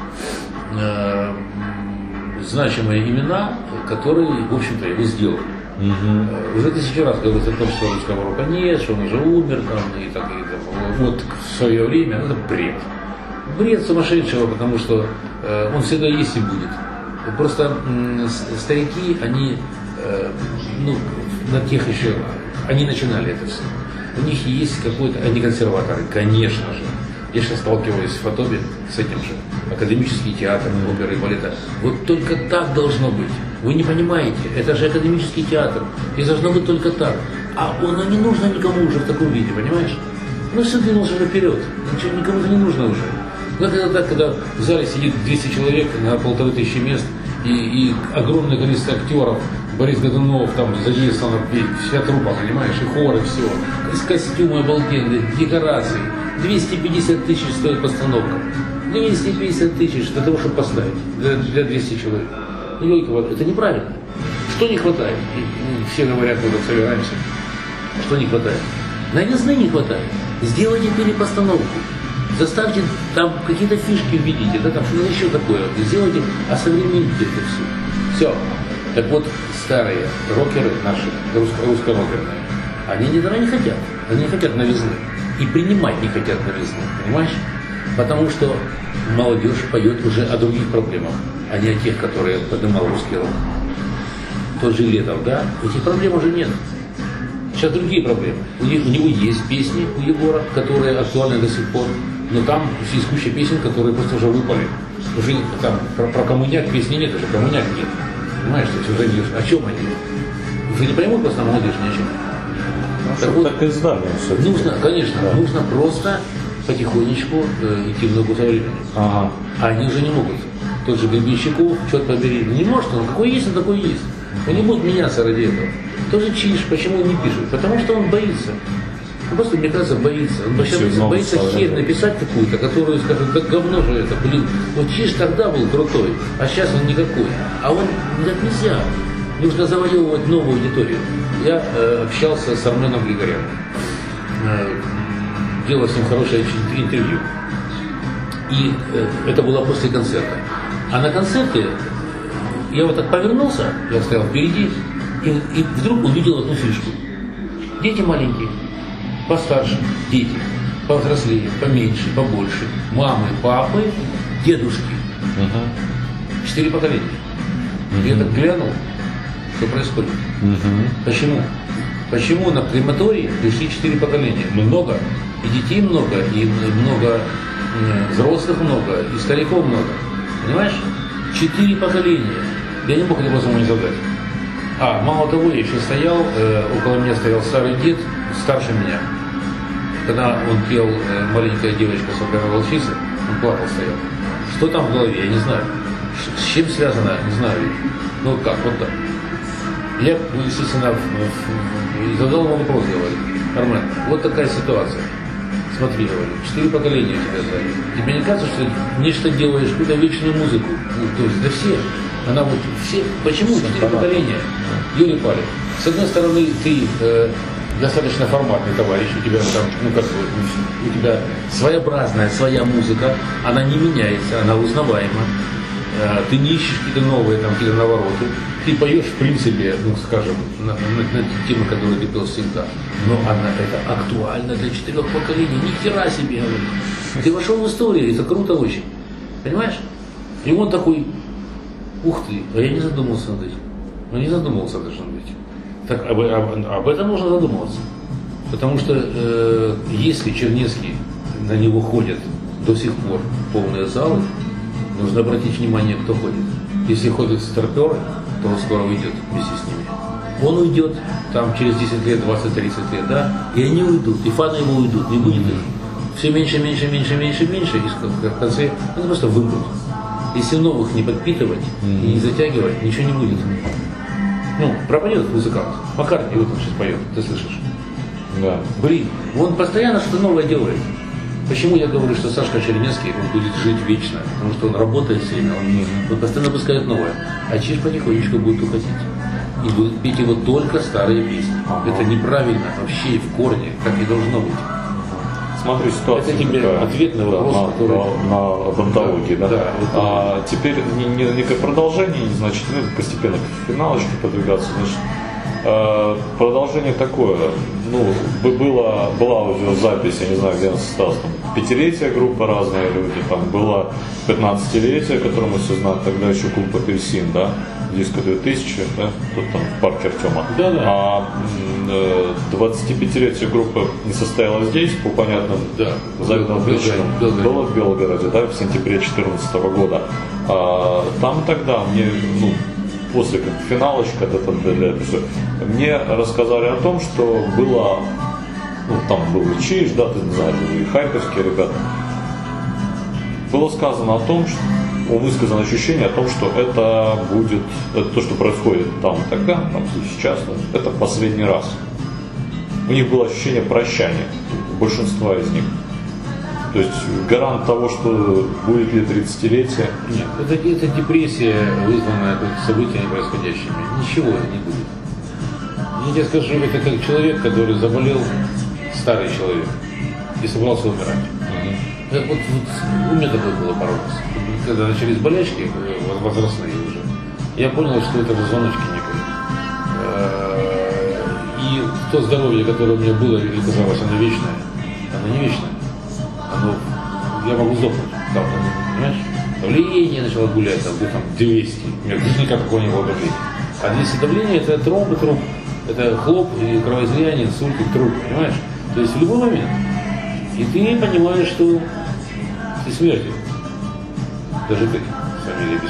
значимые имена, которые, в общем-то, его сделали. Уже тысячу раз говорится о том, что русского рока нет, что он уже умер, там, и так, и так. Вот в свое время, это бред. Бред сумасшедшего, потому что он всегда есть и будет. Просто старики, они, ну, на тех еще, они начинали это все. У них есть какой-то, они консерваторы, конечно же. Я сейчас сталкиваюсь в Фотобе с этим же. Академический театр, оперы и балета. Вот только так должно быть. Вы не понимаете, это же академический театр. И должно быть только так. А оно не нужно никому уже в таком виде, понимаешь? Ну все двинулся уже вперед. Ничего никому это не нужно уже. Ну это так, когда в зале сидит 200 человек на 1500 мест и огромное количество актеров. Борис Годунов там задействован, вся труппа, понимаешь, и хоры, все. Костюмы обалденные, декорации. 250 тысяч стоит постановка. 250 тысяч для того, чтобы поставить. Для 200 человек. Ну, это неправильно. Что не хватает? Все говорят, когда собираемся. Что не хватает? Новизны не хватает. Сделайте перепостановку. Заставьте там какие-то фишки введите, да, там что-то еще такое. Сделайте, осовремените это все. Все. Так вот, старые рокеры наши, русско-рокерные, они никогда не хотят. Они не хотят новизны. И принимать не хотят новизны, понимаешь? Потому что молодежь поет уже о других проблемах, а не о тех, которые поднимал русский рок. Тот же Летов, да? Этих проблем уже нет. Сейчас другие проблемы. У него есть песни у Егора, которые актуальны до сих пор, но там есть куча песен, которые просто уже выпали. Уже там про коммуняк песни нет, уже коммуняк нет. Понимаешь, то есть уже о чем они? Уже не поймут просто молодежь ни о чем. Так, вот, так и сдали. Нужно, конечно, нужно просто потихонечку идти в ногу со временем. Ага. А они уже не могут. Тот же Гребенщиков, черт побери, не может он, какой есть, он такой есть. Он не будет меняться ради этого. Тоже Чиж, почему он не пишет? Потому что он боится. Он просто, мне кажется, боится. Он боится херь написать какую-то, которую скажут, да говно же это, блин. Вот Чиж тогда был крутой, а сейчас он никакой. А он, так нельзя. Нужно завоевывать новую аудиторию. Я общался с Арменом Григоряном. Делал с ним хорошее интервью. И это было после концерта. А на концерте я вот так повернулся, я стоял впереди, и вдруг увидел одну фишку. Дети маленькие, постарше, дети, повзрослее, поменьше, побольше, мамы, папы, дедушки. 4 поколения. Я так глянул, что происходит. Почему? Почему на крематории пришли 4 поколения? Много. И детей много, и много взрослых много, и стариков много. Понимаешь? 4 поколения. Я не мог это просто не задать. А, мало того, я еще стоял, около меня стоял старый дед, старше меня. Когда он пел «Маленькая девочка с оперной волчицы», он плакал, стоял. Что там в голове, я не знаю. С чем связано, не знаю. Ну как, вот так. Я, естественно, задал ему вопрос, говорю: Армен, вот такая ситуация. Смотри, говорю, 4 поколения у тебя сзади. Тебе не кажется, что ты нечто делаешь, какую-то вечную музыку? Ну, то есть для всех. Она вот все. Почему 4 поколения? Юрий Палев. С одной стороны, ты достаточно форматный товарищ, у тебя там, ну как бы, у тебя своеобразная, своя музыка, она не меняется, она узнаваема. Ты не ищешь какие-то новые, там, какие-то навороты. Ты поешь, в принципе, ну, скажем, на те темы, которые ты пел всегда. Но она это актуально для 4 поколений. Ни хера себе, говорю. Ты вошел в историю, это круто очень. Понимаешь? И он такой: ух ты, а я не задумался над этим. Ну, не задумывался даже над этим. Так об этом нужно задумываться. Потому что если Чернецкий, на него ходят до сих пор полные залы, нужно обратить внимание, кто ходит. Если ходят старперы, то он скоро уйдет вместе с ними. Он уйдет там через 10 лет, 20, 30 лет, да, и они уйдут, и фаны его уйдут, не будет их. Все меньше, и в конце они просто вымрут. Если новых не подпитывать и не затягивать, ничего не будет. Ну, пропадет музыкант. Маккартни вот он сейчас поет, ты слышишь? Да. Блин, он постоянно что-то новое делает. Почему я говорю, что Сашка Чернецкий, он будет жить вечно? Потому что он работает все время, он постоянно выпускает новое. А Чиж потихонечку будет уходить. И будет петь его только старые песни. Это неправильно вообще в корне, так и должно быть. Смотри, ситуация это тебе такая, ответ на вопрос, который... на антологии, да? Да, а теперь некое продолжение, значит, постепенно к финалочке подвигаться, значит, продолжение такое, ну, была аудиозапись, я не знаю, где она состоялась, там, 5-летие группы разные люди, там было 15-летие, которое мы все знаем, тогда еще клуб «Апельсин», да, диско 2000, да, тут там парк Артема. Да, да. А 25-летие группы не состоялось здесь, по понятным завидным причинам. Было в Белгороде, да, в сентябре 2014 года. Там тогда мне, ну, после как финалочка, мне рассказали о том, что было, ну, там был и Чиж, да, ты знаешь, и харьковские ребята. Было сказано о том, что высказано ощущение о том, что это будет, это то, что происходит там тогда, там и сейчас, это последний раз. У них было ощущение прощания, у большинства из них. То есть гарант того, что будет ли 30-летие. Нет, это депрессия, вызванная событиями происходящими. Ничего не будет. Я тебе скажу, это как человек, который заболел, старый человек, и собрался умирать. Вот у меня такое было пару раз. Когда начались болячки возрастные уже, я понял, что это же звоночки некоторые. И то здоровье, которое у меня было, и казалось, оно вечное, оно не вечное. Я могу сдохнуть, понимаешь? Давление начало гулять, там 200. У меня никак такого не было давления. А 200 давления — это тромб и труп. Это хлоп и кровоизлияние, инсульт и труп, понимаешь? То есть в любой момент. И ты понимаешь, что ты смертен. Даже ты, фамилия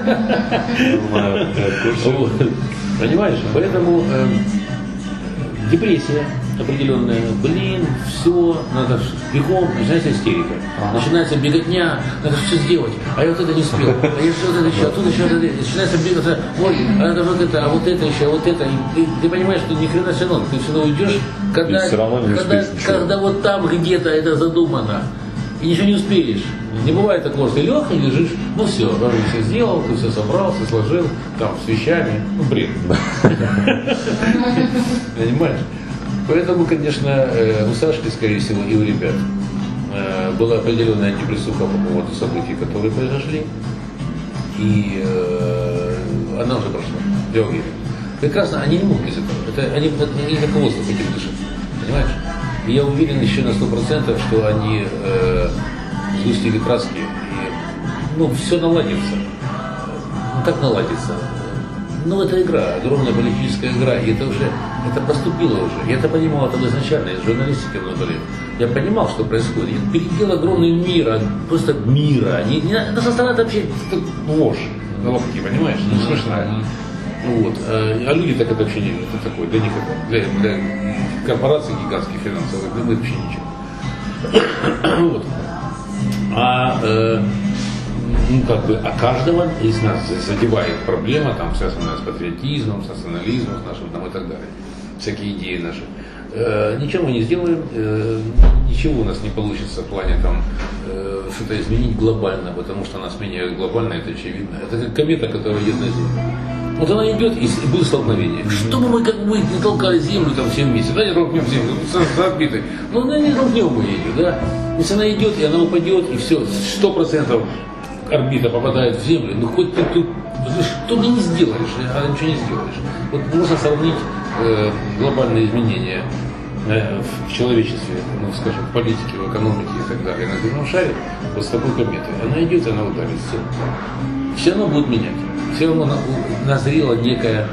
бессмертная. Понимаешь? Поэтому депрессия определенная, блин, все, надо бегом, начинается истерика, начинается беготня, надо что сделать, а я вот это не успел, а я что-то еще, а тут еще это, начинается бегать, ой, а это вот это, а вот это еще, а вот это, и ты понимаешь, что ни хрена все равно, ты все равно уйдешь, когда вот там где-то это задумано, и ничего не успеешь. Не бывает такого, что ты лег и лежишь, ну все, ты все сделал, ты все собрал, все сложил, там, с вещами, ну бред. Понимаешь? Поэтому, конечно, у Сашки, скорее всего, и у ребят была определенная антипрессуха по поводу событий, которые произошли. И она уже прошла, я уверен. Прекрасно, они не могут без этого. Они как воздух этим дышат. Понимаешь? И я уверен еще на 100%, что они сгустили краски, и ну, все наладится. Ну как наладится? Ну это игра, огромная политическая игра, и это поступило уже. Я это понимал там изначально, из журналистики много лет. Я понимал, что происходит. Я передел огромный мир, просто мира. Это со стороны вообще ложь на лобке, понимаешь? Не смешная. Вот. А люди так это вообще не видят. Это такое, для них это, для корпораций гигантских финансовых, для них вообще ничего. Вот. А каждого из нас задевает проблема, там, связанная с патриотизмом, с национализмом, с нашим там и так далее. Всякие идеи наши. Ничего мы не сделаем, ничего у нас не получится в плане там что-то изменить глобально, потому что нас меняют глобально, это очевидно. Это как комета, которая идет на Землю. Вот она идет, и будет столкновение. Чтобы мы как бы не толкали Землю там все вместе, да, не толкнем Землю, с орбитой. Ну, не толкнем мы ее, да. Если она идет, и она упадет, и все, 100% орбита попадает в Землю, ну хоть ты тут, что ты не сделаешь, а ничего не сделаешь. Вот можно сравнить глобальные изменения в человечестве, ну, скажем, в политике, в экономике и так далее, на земном шаре, вот с такой кометой. Она идет, она ударит, все равно будет менять. Все равно назрела некая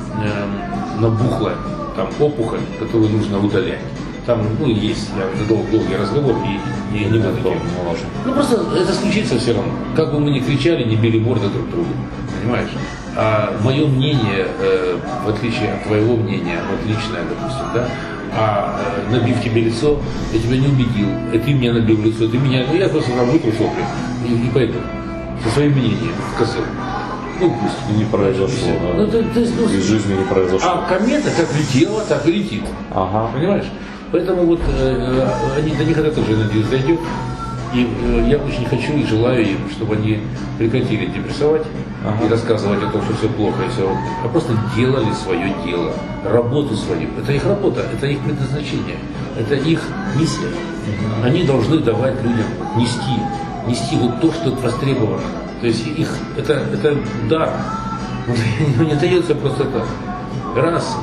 набухлая там опухоль, которую нужно удалять. Там, ну, есть, я долгий разговор, и не буду таким. Ну, просто это случится все равно. Как бы мы ни кричали, не били морды друг другу, понимаешь? А мое мнение, в отличие от твоего мнения, вот личное, допустим, да, набив тебе лицо, я тебя не убедил, ты меня набил лицо, ты меня, я просто там вытру сопли и пойду со своим мнением в козел. Ну пусть. Не произошло, да. Из жизни не произошло. А комета как летела, так и летит. Ага. Понимаешь? Поэтому вот до них это тоже, надеюсь, дойдет. И я очень хочу и желаю им, чтобы они прекратили депрессовать и рассказывать о том, что все плохо и все, а просто делали свое дело, работу свою. Это их работа, это их предназначение, это их миссия. Они должны давать людям нести вот то, что востребовано. То есть это дар. Не дается просто так. Раз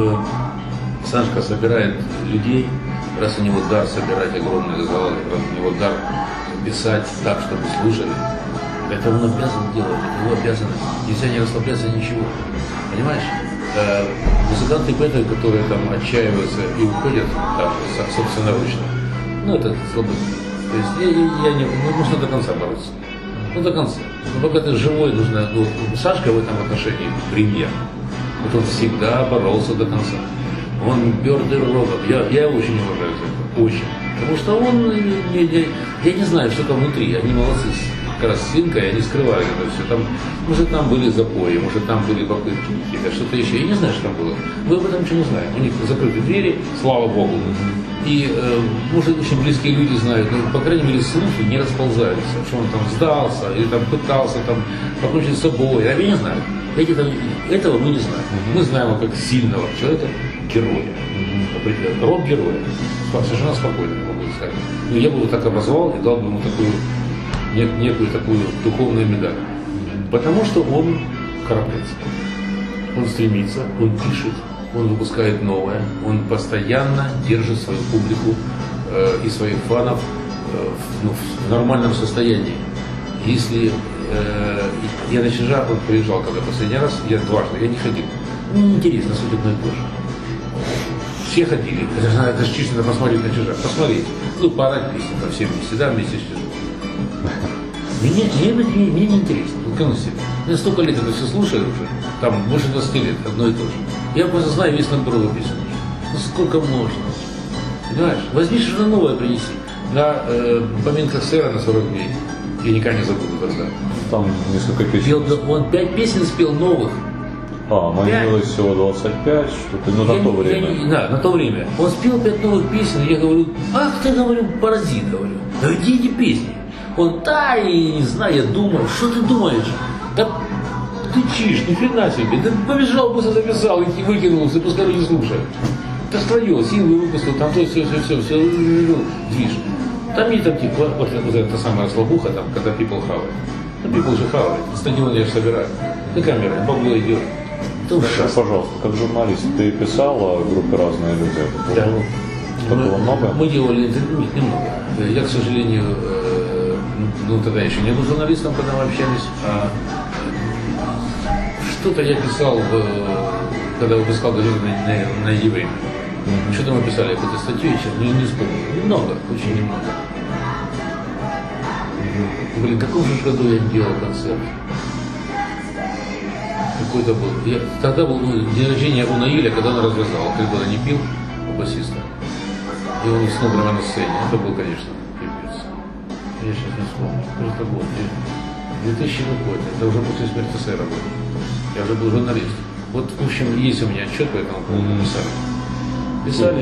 Сашка собирает людей, раз у него дар собирать огромные залы, раз у него дар писать так, чтобы слушали, это он обязан делать, это его обязанность. Нельзя не расслабляться, ничего. Понимаешь? Музыканты и поэты, которые там отчаиваются и уходят там собственноручно, ну это слабость. То есть нужно до конца бороться. Ну до конца. Но пока ты живой, нужно. Ну, Сашка в этом отношении премьер. Вот он всегда боролся до конца. Он бердер рогом. Я его очень уважаю за это. Очень. Потому что он, я не знаю, что там внутри. Они молодцы. Как раз с Инкой, они скрывали это все. Там, может, там были запои, может, там были попытки какие-то, что-то еще. Я не знаю, что там было. Мы об этом ничего не знаем. У них закрыты двери, слава Богу. И, может, очень близкие люди знают, но, по крайней мере, слухи не расползаются, что он там сдался, или там пытался там покончить с собой. Я не знаю. Этого мы не знаем. Мы знаем его как сильного человека, героя. Род героя. Совершенно спокойно, могу сказать. Но я бы его так образовал и дал бы ему некую такую духовную медаль. Потому что он карабкается. Он стремится, он пишет, он выпускает новое, он постоянно держит свою публику и своих фанов в нормальном состоянии. Если я на Чижа, он приезжал когда последний раз, я дважды, я не ходил. Мне интересно, суть одно и то же. Все ходили, это же чисто посмотреть на Чижа, посмотреть, ну, поорать песни там все вместе, да, вместе с Чижом. Мне не интересно, клянусь себе. Я столько лет это все слушаю уже, там больше 20 лет, одно и то же. Я просто знаю весь набор его песен. Ну сколько можно? Понимаешь? Возьми что-то новое принеси. На поминках сэра на 40 дней. Я никогда не забуду тогда. Там несколько песен. Он 5 песен спел новых. Манилось всего 25, что-то, ну, на то время. Да, на то время. Он спел 5 новых песен, и я говорю, ах ты, говорю, паразит, говорю. Да где эти песни? Он, да, и не знаю, я думал, что ты думаешь? Да ты чишь, ни хрена себе. Да побежал, быстро записал, и выкинулся, пускай не слушают. Да твое, силы выпустил, там то, все, движ. Там не там типа, вот эта самая слабуха, там, когда people хавает. Ну, people же хавает, стадион я же собираю. На камеры, бабло идет. Скажи, пожалуйста, как журналист, ты писал о группе «Разные люди»? Да. Что было много? Мы делали интервью, немного. Я, к сожалению, ну тогда еще не был журналистом, когда мы общались, а что-то я писал, когда выпускал газету на евреев. Что-то мы писали, какую-то статью, я сейчас не вспомню. Немного, очень немного. Блин, в каком же году я делал концерт? Какой-то был. Тогда был день рождения у Наиля, когда он развязал. 3 года не пил у басиста. И он с номером на сцене. Это был, конечно, пипец. Я сейчас не вспомню. Что это был? 2000 какой-то. Это уже после смерти сэра был. Я уже был журналист. Вот, в общем, есть у меня отчет по этому поводу. Писали,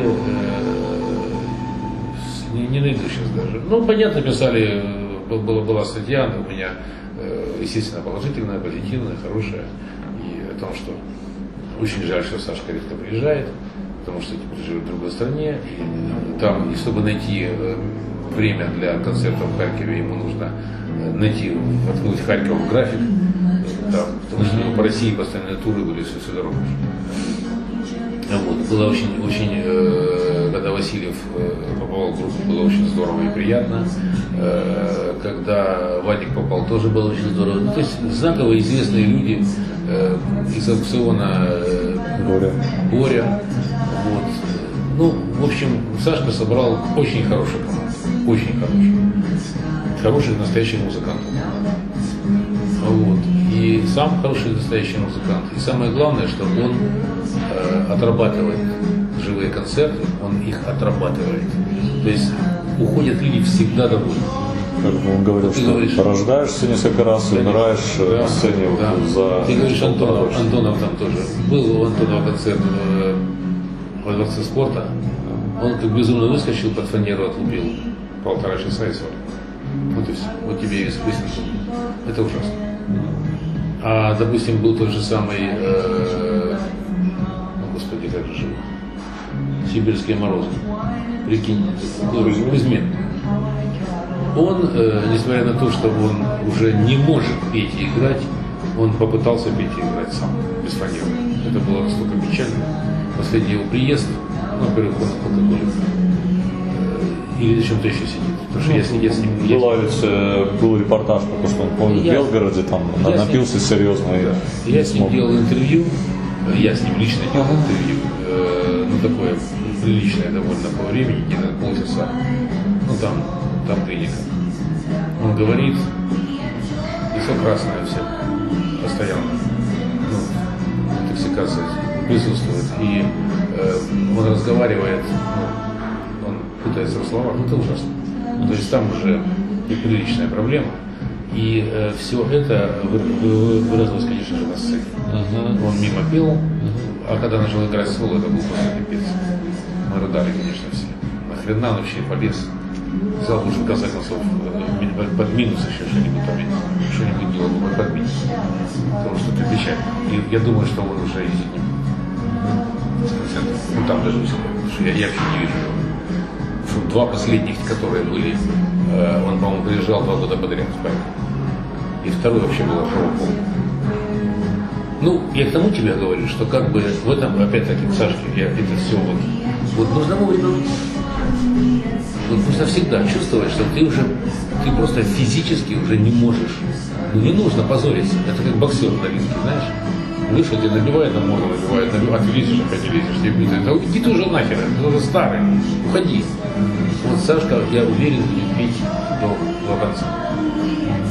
не найду сейчас даже. Ну, понятно, писали, была статья у меня, естественно, положительная, позитивная, хорошая. И о том, что очень жаль, что Сашка редко приезжает, потому что теперь живет в другой стране. И там, и чтобы найти время для концерта в Харькове, ему нужно найти, воткнуть Харьков в график. Там, потому что по России постоянные туры были всю дорогу. Вот, было очень, когда Васильев попал в группу, было очень здорово и приятно. Когда Вадик попал, тоже было очень здорово. Ну, то есть знаковые известные люди из аукциона Боря. Вот. Ну, в общем, Сашка собрал очень хорошую команду. Очень хорошую. Хороших настоящих музыкантов. Вот. И сам хороший настоящий музыкант. И самое главное, что он отрабатывает живые концерты, он их отрабатывает. То есть уходят люди всегда довольны. Как он говорил, ты что говоришь, рождаешься несколько раз и умираешь на сцене за... Ты говоришь, Антонов там тоже. Был у Антонова концерт во Дворце спорта. Он как безумно выскочил, под фанеру отлупил 1,5 часа и 40. Вот и все. Вот тебе и весь выставка. Это ужасно. А, допустим, был тот же самый, господи, как же живу, Сибирские морозы. Прикинь, Кузьмин. Он, несмотря на то, что он уже не может петь и играть, он попытался петь и играть сам, без фанеры. Это было настолько печально. Последний его приезд, ну, во-первых, он алкоголик. Или чем-то еще сидит. Потому что я с ним... Был репортаж, потому что он, помню, в Белгороде там напился серьезно. Да. Я с ним делал интервью, я с ним лично делал интервью, ну такое приличное довольно по времени, где-то полчаса. Ну там клиника. Он говорит, лицо красное все, постоянно. Ну, интоксикация присутствует. И он разговаривает, он путается в словах, ну это ужасно. То есть там уже неприличная проблема. И все это выразилось, конечно же, на сцене. Он мимо пел, а когда начал играть соло, это был просто пипец. Мы рыдали, конечно, все. Нахрена он вообще полез? Взял уже, в конце концов, под минус еще что-нибудь там, что-нибудь делал бы под минус. Потому что это печально. И я думаю, что он уже ездит не будет. Ну там даже усилия, потому что я вообще не вижу его. Что 2 последних, которые были, он, по-моему, приезжал 2 года подряд в Харьков. И второй вообще был Шарупов. Ну, я к тому тебе говорю, что как бы в этом, опять-таки, к Сашке, это все вот нужно вовремя. Вот нужно всегда чувствовать, что ты просто физически уже не можешь. Ну, не нужно позориться. Это как боксер на ринге, знаешь. Вышел, тебе набивает на морду, набивает, а ты лезешь, опять не лезешь. Тебе иди ты уже нахер, ты уже старый, уходи. Вот Сашка, я уверен, будет петь до конца.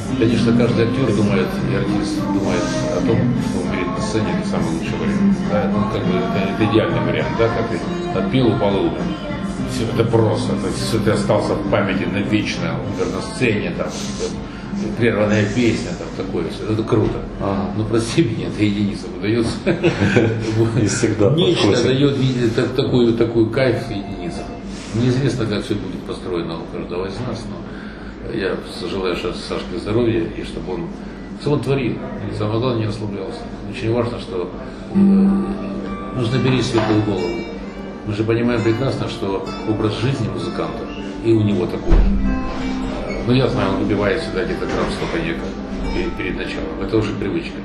Конечно, каждый актер думает, и артист думает о том, что умереть на сцене – это самый лучший вариант. Да? Ну, как бы, это идеальный вариант, да? Как ты отпил, упал и умер. Все, это просто, то есть, все, ты остался в памяти навечно, умер на сцене, там, прерванная песня, там, такое все, это круто. Ага. Но прости меня, это единица выдается. И всегда нечто дает такой кайф единица. Неизвестно, как все будет построено у каждого из нас, но я желаю Сашке здоровья, и чтобы он творил. И самое главное, не расслаблялся. Очень важно, что нужно беречь светлую голову. Мы же понимаем прекрасно, что образ жизни музыканта, и у него такой же. Ну, я знаю, он выбивает сюда где-то грамм 100 коньяка перед началом. Это уже привычка.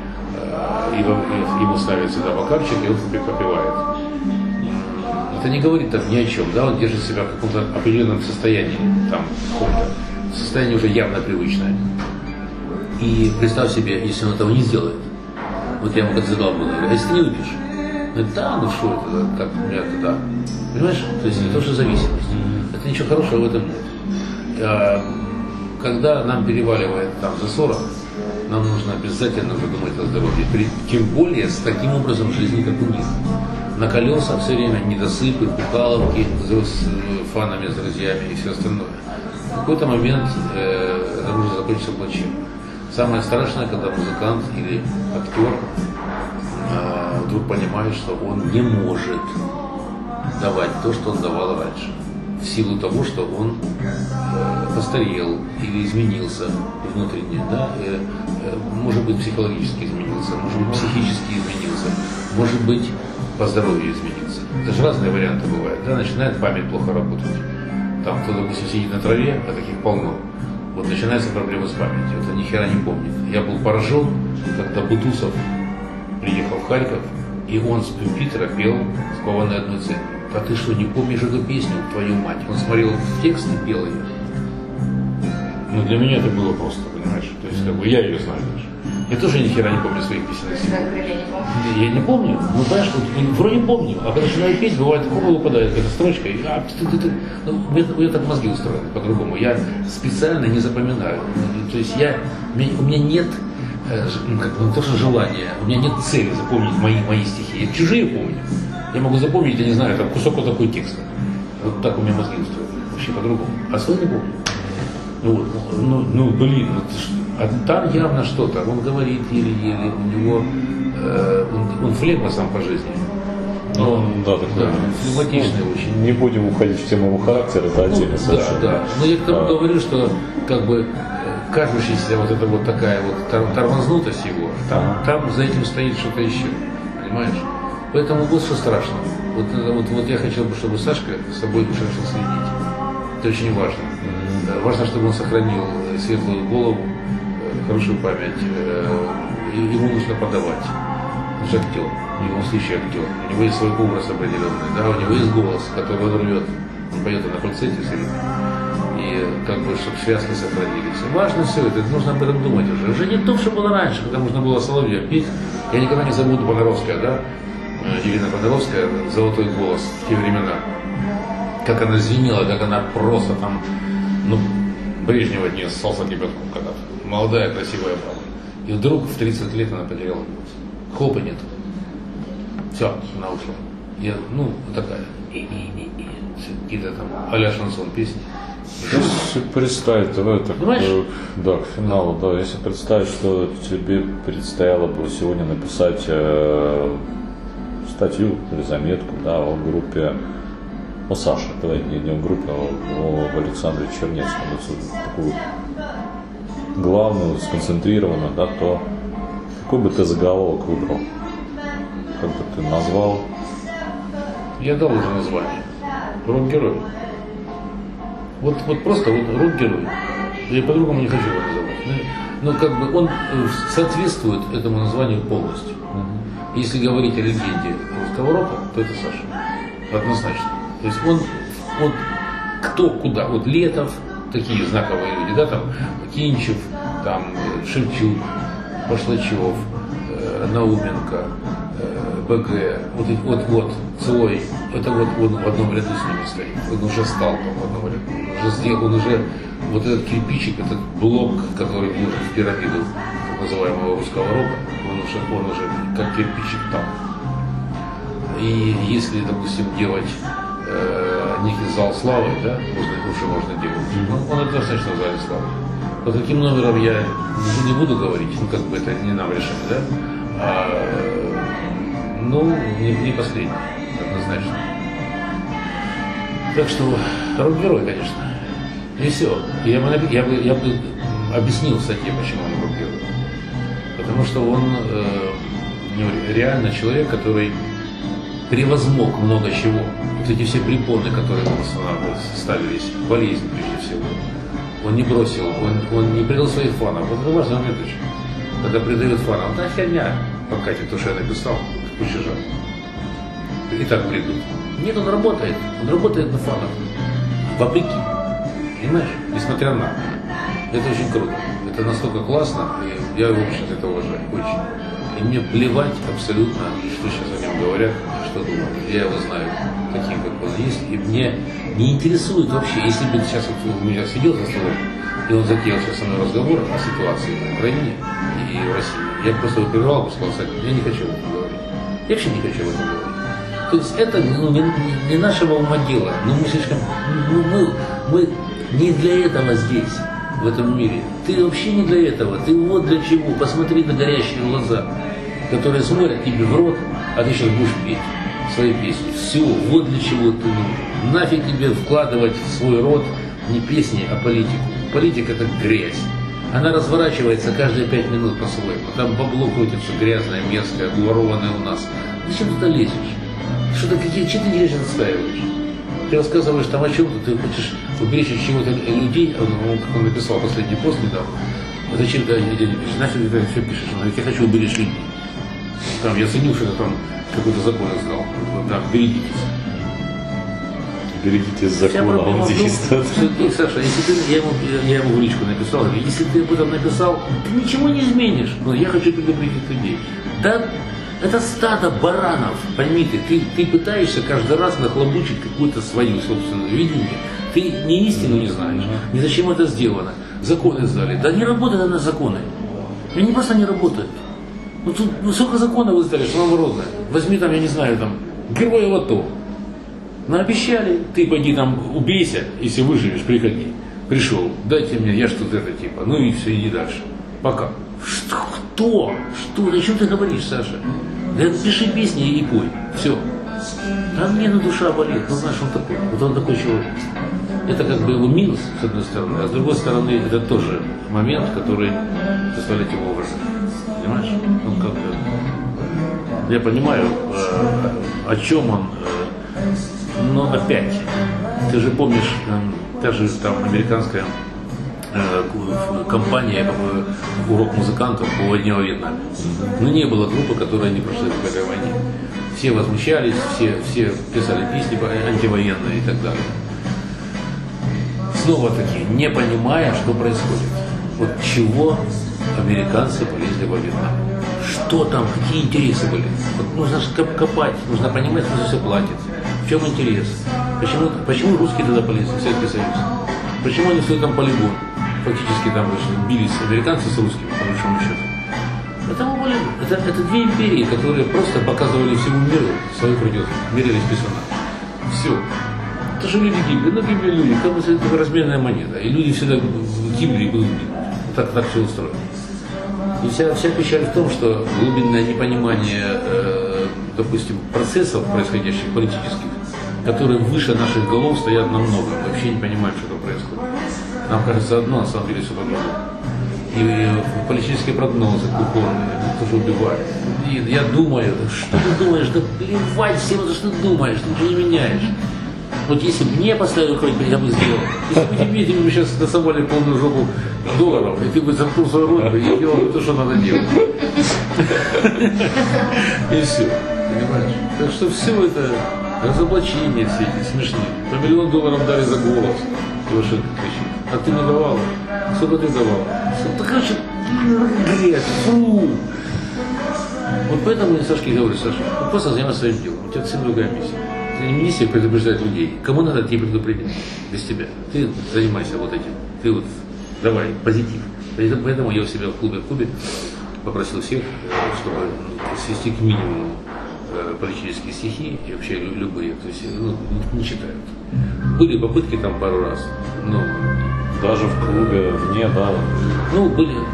Ему ставят сюда бокальчик, и он попивает. Это не говорит там ни о чем, да, он держит себя в каком-то определенном состоянии, там, каком-то состояние уже явно привычное. И представь себе, если он этого не сделает. Вот я ему как задал, говорю, а если ты не выпьешь? Он говорит, да, ну что это, так, у меня это, да. Понимаешь? То есть это уже зависимость. Это ничего хорошего в этом нет. Когда нам переваливает там за 40, нам нужно обязательно уже думать о здоровье. Тем более с таким образом жизни, как у них. На колесах все время недосыпы, бухаловки с фанами, с друзьями и все остальное. В какой-то момент это может закончиться плачевно. Самое страшное, когда музыкант или актер вдруг понимает, что он не может давать то, что он давал раньше. В силу того, что он постарел или изменился внутренне, да, может быть, психологически изменился, может быть, психически изменился, может быть, по здоровью изменился. Это же разные варианты бывают. Да? Начинает память плохо работать. Там кто, допустим, сидит на траве, а таких полно. Вот начинается проблема с памятью. Это ни хера не помнит. Я был поражен, когда Бутусов приехал в Харьков, и он с пюльпитра пел «Скованный одной цепью». А ты что, не помнишь эту песню, твою мать? Он смотрел в текст и пел ее. Ну, для меня это было просто, понимаешь? То есть, как бы, я ее знаю даже. Я тоже ни хера не помню своих песен. Я не помню. Ну, знаешь, вроде помню. А когда начинаю петь, бывает, такого выпадает какая-то строчка. И, ну, у меня так мозги устроены по-другому. Я специально не запоминаю. То есть у меня нет не то, что желания, у меня нет цели запомнить мои стихи. Я чужие помню. Я могу запомнить, я не знаю, там кусок вот такой текста. Вот так у меня мозги устроены. Вообще по-другому. А свой не помню. Ну, блин, а там явно что-то. Он говорит еле-еле, у него он флегма сам по жизни. Ну, да, такой. Да, флегматичный очень. Не будем уходить в тему его характера, это отдельно совершенно. Да. Но я к тому говорю, что как бы кажущаяся вот эта вот такая вот тормознутость его, там за этим стоит что-то еще. Понимаешь? Поэтому вот что страшно. Вот я хотел бы, чтобы Сашка с собой уже начал следить. Это очень важно. Важно, чтобы он сохранил светлую голову, хорошую память. Ему нужно подавать. Он же актер, он настоящий актер. У него есть свой образ определенный, да, у него есть голос, который он рвет. Он поет на фальцете все время. И как бы, чтобы связки сохранились. Важно все это, нужно об этом думать уже. Уже не то, что было раньше, когда можно было соловья петь. Я никогда не забуду Бонаровская, да? Ирина Бонаровская, золотой голос в те времена. Как она звенела, как она просто там, ну, Брежнева от нее ссался кипятком когда-то. Молодая, красивая баба. И вдруг в 30 лет она потеряла голос. Хлопа нет. Все, она ушла. Я, такая. Какие-то там а-ля шансон песни. Если представить, да, к финалу, да, если представить, что тебе предстояло бы сегодня написать статью или заметку, да, о группе, о Саше, давай не о группе, а об Александре Чернецком, такую главную, сконцентрированную, да, то какой бы ты заголовок выбрал? Как бы ты назвал? Я дал уже название. Рок-герой. Вот просто рок-герой. Я по-другому не хочу его называть. Но как бы он соответствует этому названию полностью. Если говорить о легенде русского рока, то это Саша. Однозначно. То есть он кто куда. Вот Летов, такие знаковые люди, да, там Кинчев, там Шевчук, Башлачев, Науменко, БГ, вот Цой это вот он в одном ряду с ними стоит. Он уже стал там в одном ряду. Он уже сделал, он уже вот этот кирпичик, этот блок, который вложен в пирамиду так называемого русского рока, он уже как кирпичик там. И если, допустим, делать некий зал славы, да, можно делать. Он это достаточно в зале славы. По каким номерам я не буду говорить, ну как бы это не нам решать, да? Ну, не последний, однозначно. Так что рок-герой, конечно. И все. Я бы объяснил в статье, почему он рок-герой. Потому что он реально человек, который превозмог много чего. Вот эти все препоны, которые ему ставились, болезнь прежде всего. Он не бросил, он не предал своих фанов. Вот это важный момент очень. Когда предают фанам, да херня, покатит то, что я написал, куча жаль. И так придут. Нет, он работает на фанов. Вопреки. Понимаешь? Несмотря на. Это очень круто. Это настолько классно, и я его очень это уважаю. Очень. И мне плевать абсолютно, что сейчас о нем говорят, что думают. Я его знаю таким, как он есть. И мне не интересует вообще, если бы сейчас вот у меня сидел за столом, и он затеял сейчас со мной разговор о ситуации в Украине и в России, я просто его прервал и сказал, я не хочу об этом говорить. Я вообще не хочу об этом говорить. То есть это не нашего ума дело. Но мы слишком. Мы не для этого здесь, в этом мире. Ты вообще не для этого. Ты вот для чего. Посмотри на горящие глаза, которые смотрят тебе в рот, а ты сейчас будешь петь свои песни. Все, вот для чего ты нужен. Нафиг тебе вкладывать в свой рот не песни, а политику. Политика это грязь. Она разворачивается каждые 5 минут по-своему. Там бабло крутится грязное, мерзкое, уворованное у нас. Зачем ты туда лезешь? Что ты интересно отстаиваешь? Ты рассказываешь там о чем-то, ты хочешь уберечь от чего-то людей, как он написал последний пост недавно. Зачем ты нафиг ты все пишешь? Он говорит, я хочу уберечь людей. Там, я ценю, что ты там какой-то закон издал. Да, берегитесь. Берегитесь закона, он действует. Саша, если я ему в личку написал, если ты об этом написал, ты ничего не изменишь. Но я хочу предупредить людей. Да, это стадо баранов, пойми ты пытаешься каждый раз нахлобучить какое-то свое собственное видение. Ты ни истину не знаешь, ни зачем это сделано. Законы сдали. Да не работают на законы. Они просто не работают. Ну тут сколько законов вы сдали, что наоборотное. Возьми там, я не знаю, там, героев АТО. Наобещали, ты пойди там убейся, если выживешь, приходи. Пришел, дайте мне, я что-то это типа, ну и все, иди дальше. Пока. Что? Кто? Что? О чем ты говоришь, Саша? Да пиши песни и пой. Все. А мне на душа болит. Ну знаешь, он такой. Вот он такой человек. Это как бы его минус, с одной стороны, а с другой стороны, это тоже момент, который заставляет его уважать. Понимаешь? Он как бы. Я понимаю, о чем он. Но опять, ты же помнишь, та же там американская компания урок музыкантов по войне во Вьетнаме. Но не было группы, которая не прошла в этой войне. Все возмущались, все писали песни антивоенные и так далее. Снова-таки, не понимая, что происходит. Вот чего американцы полезли во Вьетнам. Что там, какие интересы были. Вот нужно копать, нужно понимать, что все платит. В чем интерес? Почему русские тогда полезли в Советский Союз? Почему они в там полигон? Фактически там бились американцы с русскими, по большому счету. Это две империи, которые просто показывали всему миру свою крутизну, мерились писюна. Все. Это же люди гибли, ну гибли люди, как бы это разменная монета. И люди всегда гибли и будут гибнуть. Так все устроено. И вся печаль в том, что глубинное непонимание, допустим, процессов, происходящих политических, которые выше наших голов стоят намного. Мы вообще не понимаем, что там происходит. Нам кажется одно, на самом деле все по-другому. И политические прогнозы упорные, тоже убивают. И я думаю, что ты думаешь, да плевать всем, что ты думаешь, ты ничего не меняешь. Вот если бы мне поставили какой-нибудь, я бы сделал. Если бы тебе бы сейчас насобали полную жопу долларов, и ты бы замкнул свою рот и делал бы то, что надо делать. И все. Понимаешь? Так что все это разоблачения все эти смешные. По $1 миллион дали за голос. Лошадка кричит. А ты не давала? Сколько ты давала? Да, короче, грязь. Фу. Вот поэтому я Сашке говорю, Саша, просто занимайся своим делом. У тебя совсем другая миссия. министр предупреждает людей. Кому надо, тебе предупредить. Без тебя. Ты занимайся вот этим. Ты вот давай, позитив. Поэтому я у себя в клубе попросил всех, чтобы свести к минимуму политические стихи и вообще любые, то есть не читают. Были попытки там пару раз, но даже в клубе, вне, да? Ну,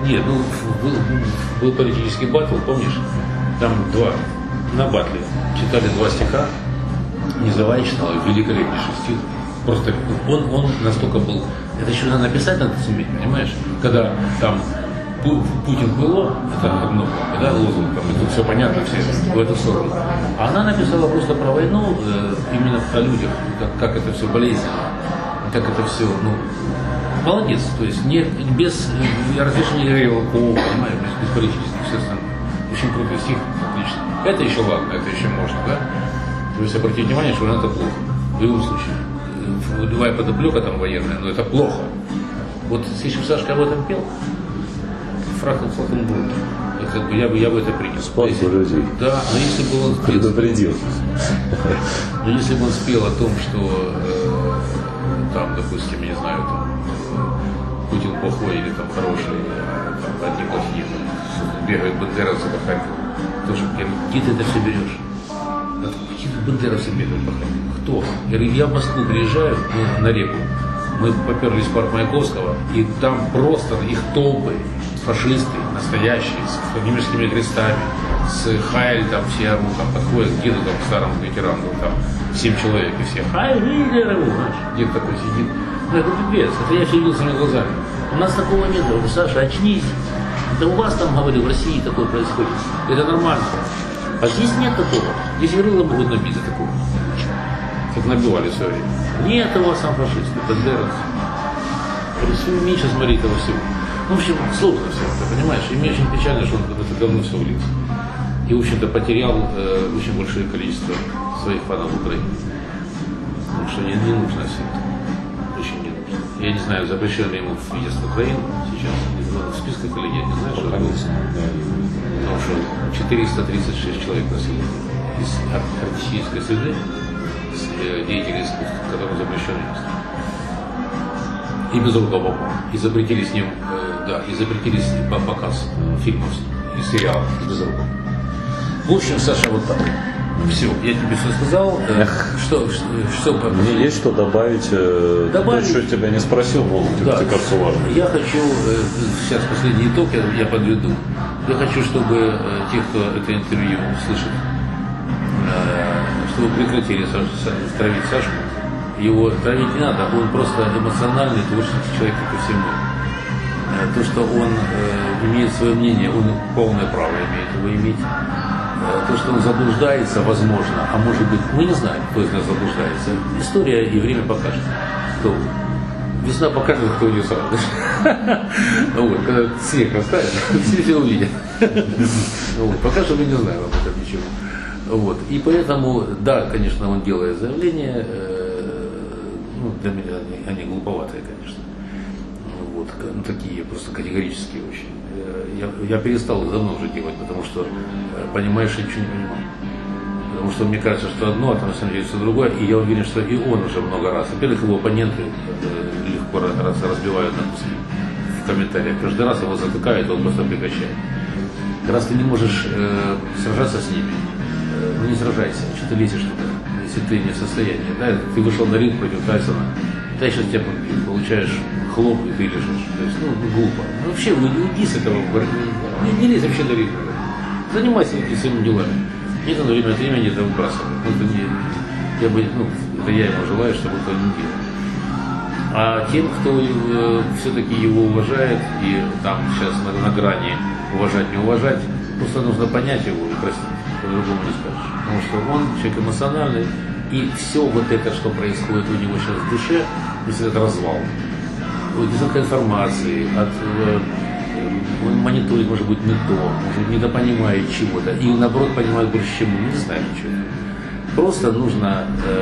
был политический батл, помнишь? Там на батле читали 2 стиха, Низовая читала великолепнейший стих. Просто он настолько был, это еще надо написать, надо суметь, понимаешь? Когда там Путин было, это одно, да, лозунг, там, и тут все понятно, все в эту сторону. А она написала просто про войну, именно о людях, как это все болезненно, как это все, молодец, то есть без разрешения говорила, понимаешь, без политических, все остальное. Очень крутой стих, отлично. Это еще ладно, это еще можно, да? То есть обратите внимание, что это плохо, в любом случае. Любая подоплека там военная, но это плохо. Вот если бы Сашка об этом пел, фрахом будет. Я бы это принял. Спас людей. Да, но если бы он предупредил. Но если бы он спел о том, что там, допустим, я не знаю, там, Путин плохой или там хороший, там, одни плохие, там, бегают бандеровцы по Харькову, тоже где ты это все берешь? Какие-то бандеровцы бегают по Харькову. Кто? Я в Москву приезжаю на реку, мы поперлись в парк Маяковского, и там просто их толпы, фашисты настоящие, с немецкими крестами, с Хайль, там все орут, там подходят к деду, там, к старому ветерану, там 7 человек, и все Хайль, Гитлер, знаешь, дед такой сидит. Ну, это пипец, это я все видел своими глазами. У нас такого нет, говорю, Саша, очнись. Это у вас там, говорю, в России такое происходит. Это нормально. А здесь нет такого. Здесь и рыло могут набить за такого. Как набивали в свое время. Нет у вас там фашисты, бандеровцы. Меньше смотри этого всего. Ну, в общем, сложно все это, понимаешь? И мне очень печально, что он в это говно все влез. И, в общем-то, потерял очень большое количество своих фанов в Украине. Потому что не нужно все это. Очень не нужно. Я не знаю, запрещен ли ему въезд в Украину сейчас. В списках или нет, не знаю, что это. Потому что 436 человек носил из артистической среды, из деятелей искусства, которым запрещен въезд. И без рукава. И запретили с ним, и запретили показ фильмов и сериалов без рукава. В общем, Саша, вот так. Все, я тебе все сказал. Что мне есть что добавить? Добавить? Еще тебя не спросил, тебе кажется важно. Я хочу, сейчас последний итог я подведу. Я хочу, чтобы те, кто это интервью слышит, чтобы прекратили травить Сашку. Его травить не надо, он просто эмоциональный, творческий человек, как и все мы. То, что он имеет свое мнение, он полное право имеет его иметь. То, что он заблуждается, возможно, а может быть, мы не знаем, кто из нас заблуждается. История и время покажет, кто вы. Весна покажет, кто у нее сразу. Вот, когда снег растает, все увидят. Пока что мы не знаем об этом ничего. Вот. И поэтому, да, конечно, он делает заявления, для меня они глуповатые, конечно. Вот, такие просто категорические очень. Я перестал их давно уже делать, потому что понимаешь, я ничего не понимаю. Потому что мне кажется, что одно, а на самом деле все другое. И я уверен, что и он уже много раз. Во-первых, его оппоненты легко разбивают на куски в комментариях. Каждый раз его затыкают, он просто прекращает. Раз ты не можешь сражаться с ними, не сражайся, что ты лезешь туда, если ты не в состоянии. Да? Ты вышел на ринг против Тайсона, Тайсон тебя побил, получаешь хлоп, и ты лежишь. То есть, глупо. Вообще, уйди с этого, не лезь вообще на ринг. Занимайся своими делами. Нет, время от времени это выбрасывать. Это я ему желаю, чтобы это не делал. А тем, кто все-таки его уважает, и там сейчас на грани уважать, не уважать, просто нужно понять его и простить. По-другому не скажешь. Потому что он человек эмоциональный, и все вот это, что происходит у него сейчас в душе, если это развал. Несколько информации, он мониторит, может быть, не то, может быть, недопонимает чего-то, и наоборот понимает больше, чем мы, не знаем ничего. Просто нужно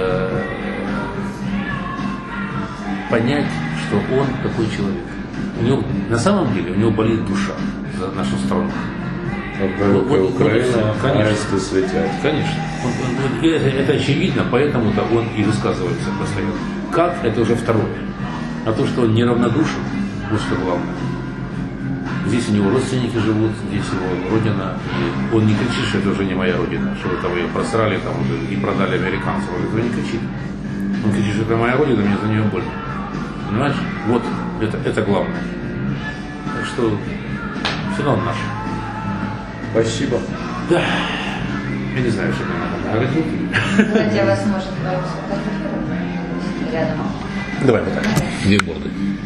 понять, что он такой человек. На самом деле у него болит душа за нашу страну. Великая Украина, конечно. аисты светят. Конечно. Это очевидно, поэтому-то он и высказывается постоянно. Как, это уже второе. А то, что он неравнодушен, вот что главное. Здесь у него родственники живут, здесь его родина. И он не кричит, что это уже не моя родина, что вы там ее просрали там уже и продали американцам. Он этого не кричит. Он кричит, что это моя родина, мне за нее больно. Понимаешь? Вот это главное. Так что все равно наш. Спасибо. Да. Я не знаю, что мне надо наградить. Давайте я вас, может, сфотографирую рядом. Давай вот так. Две борды.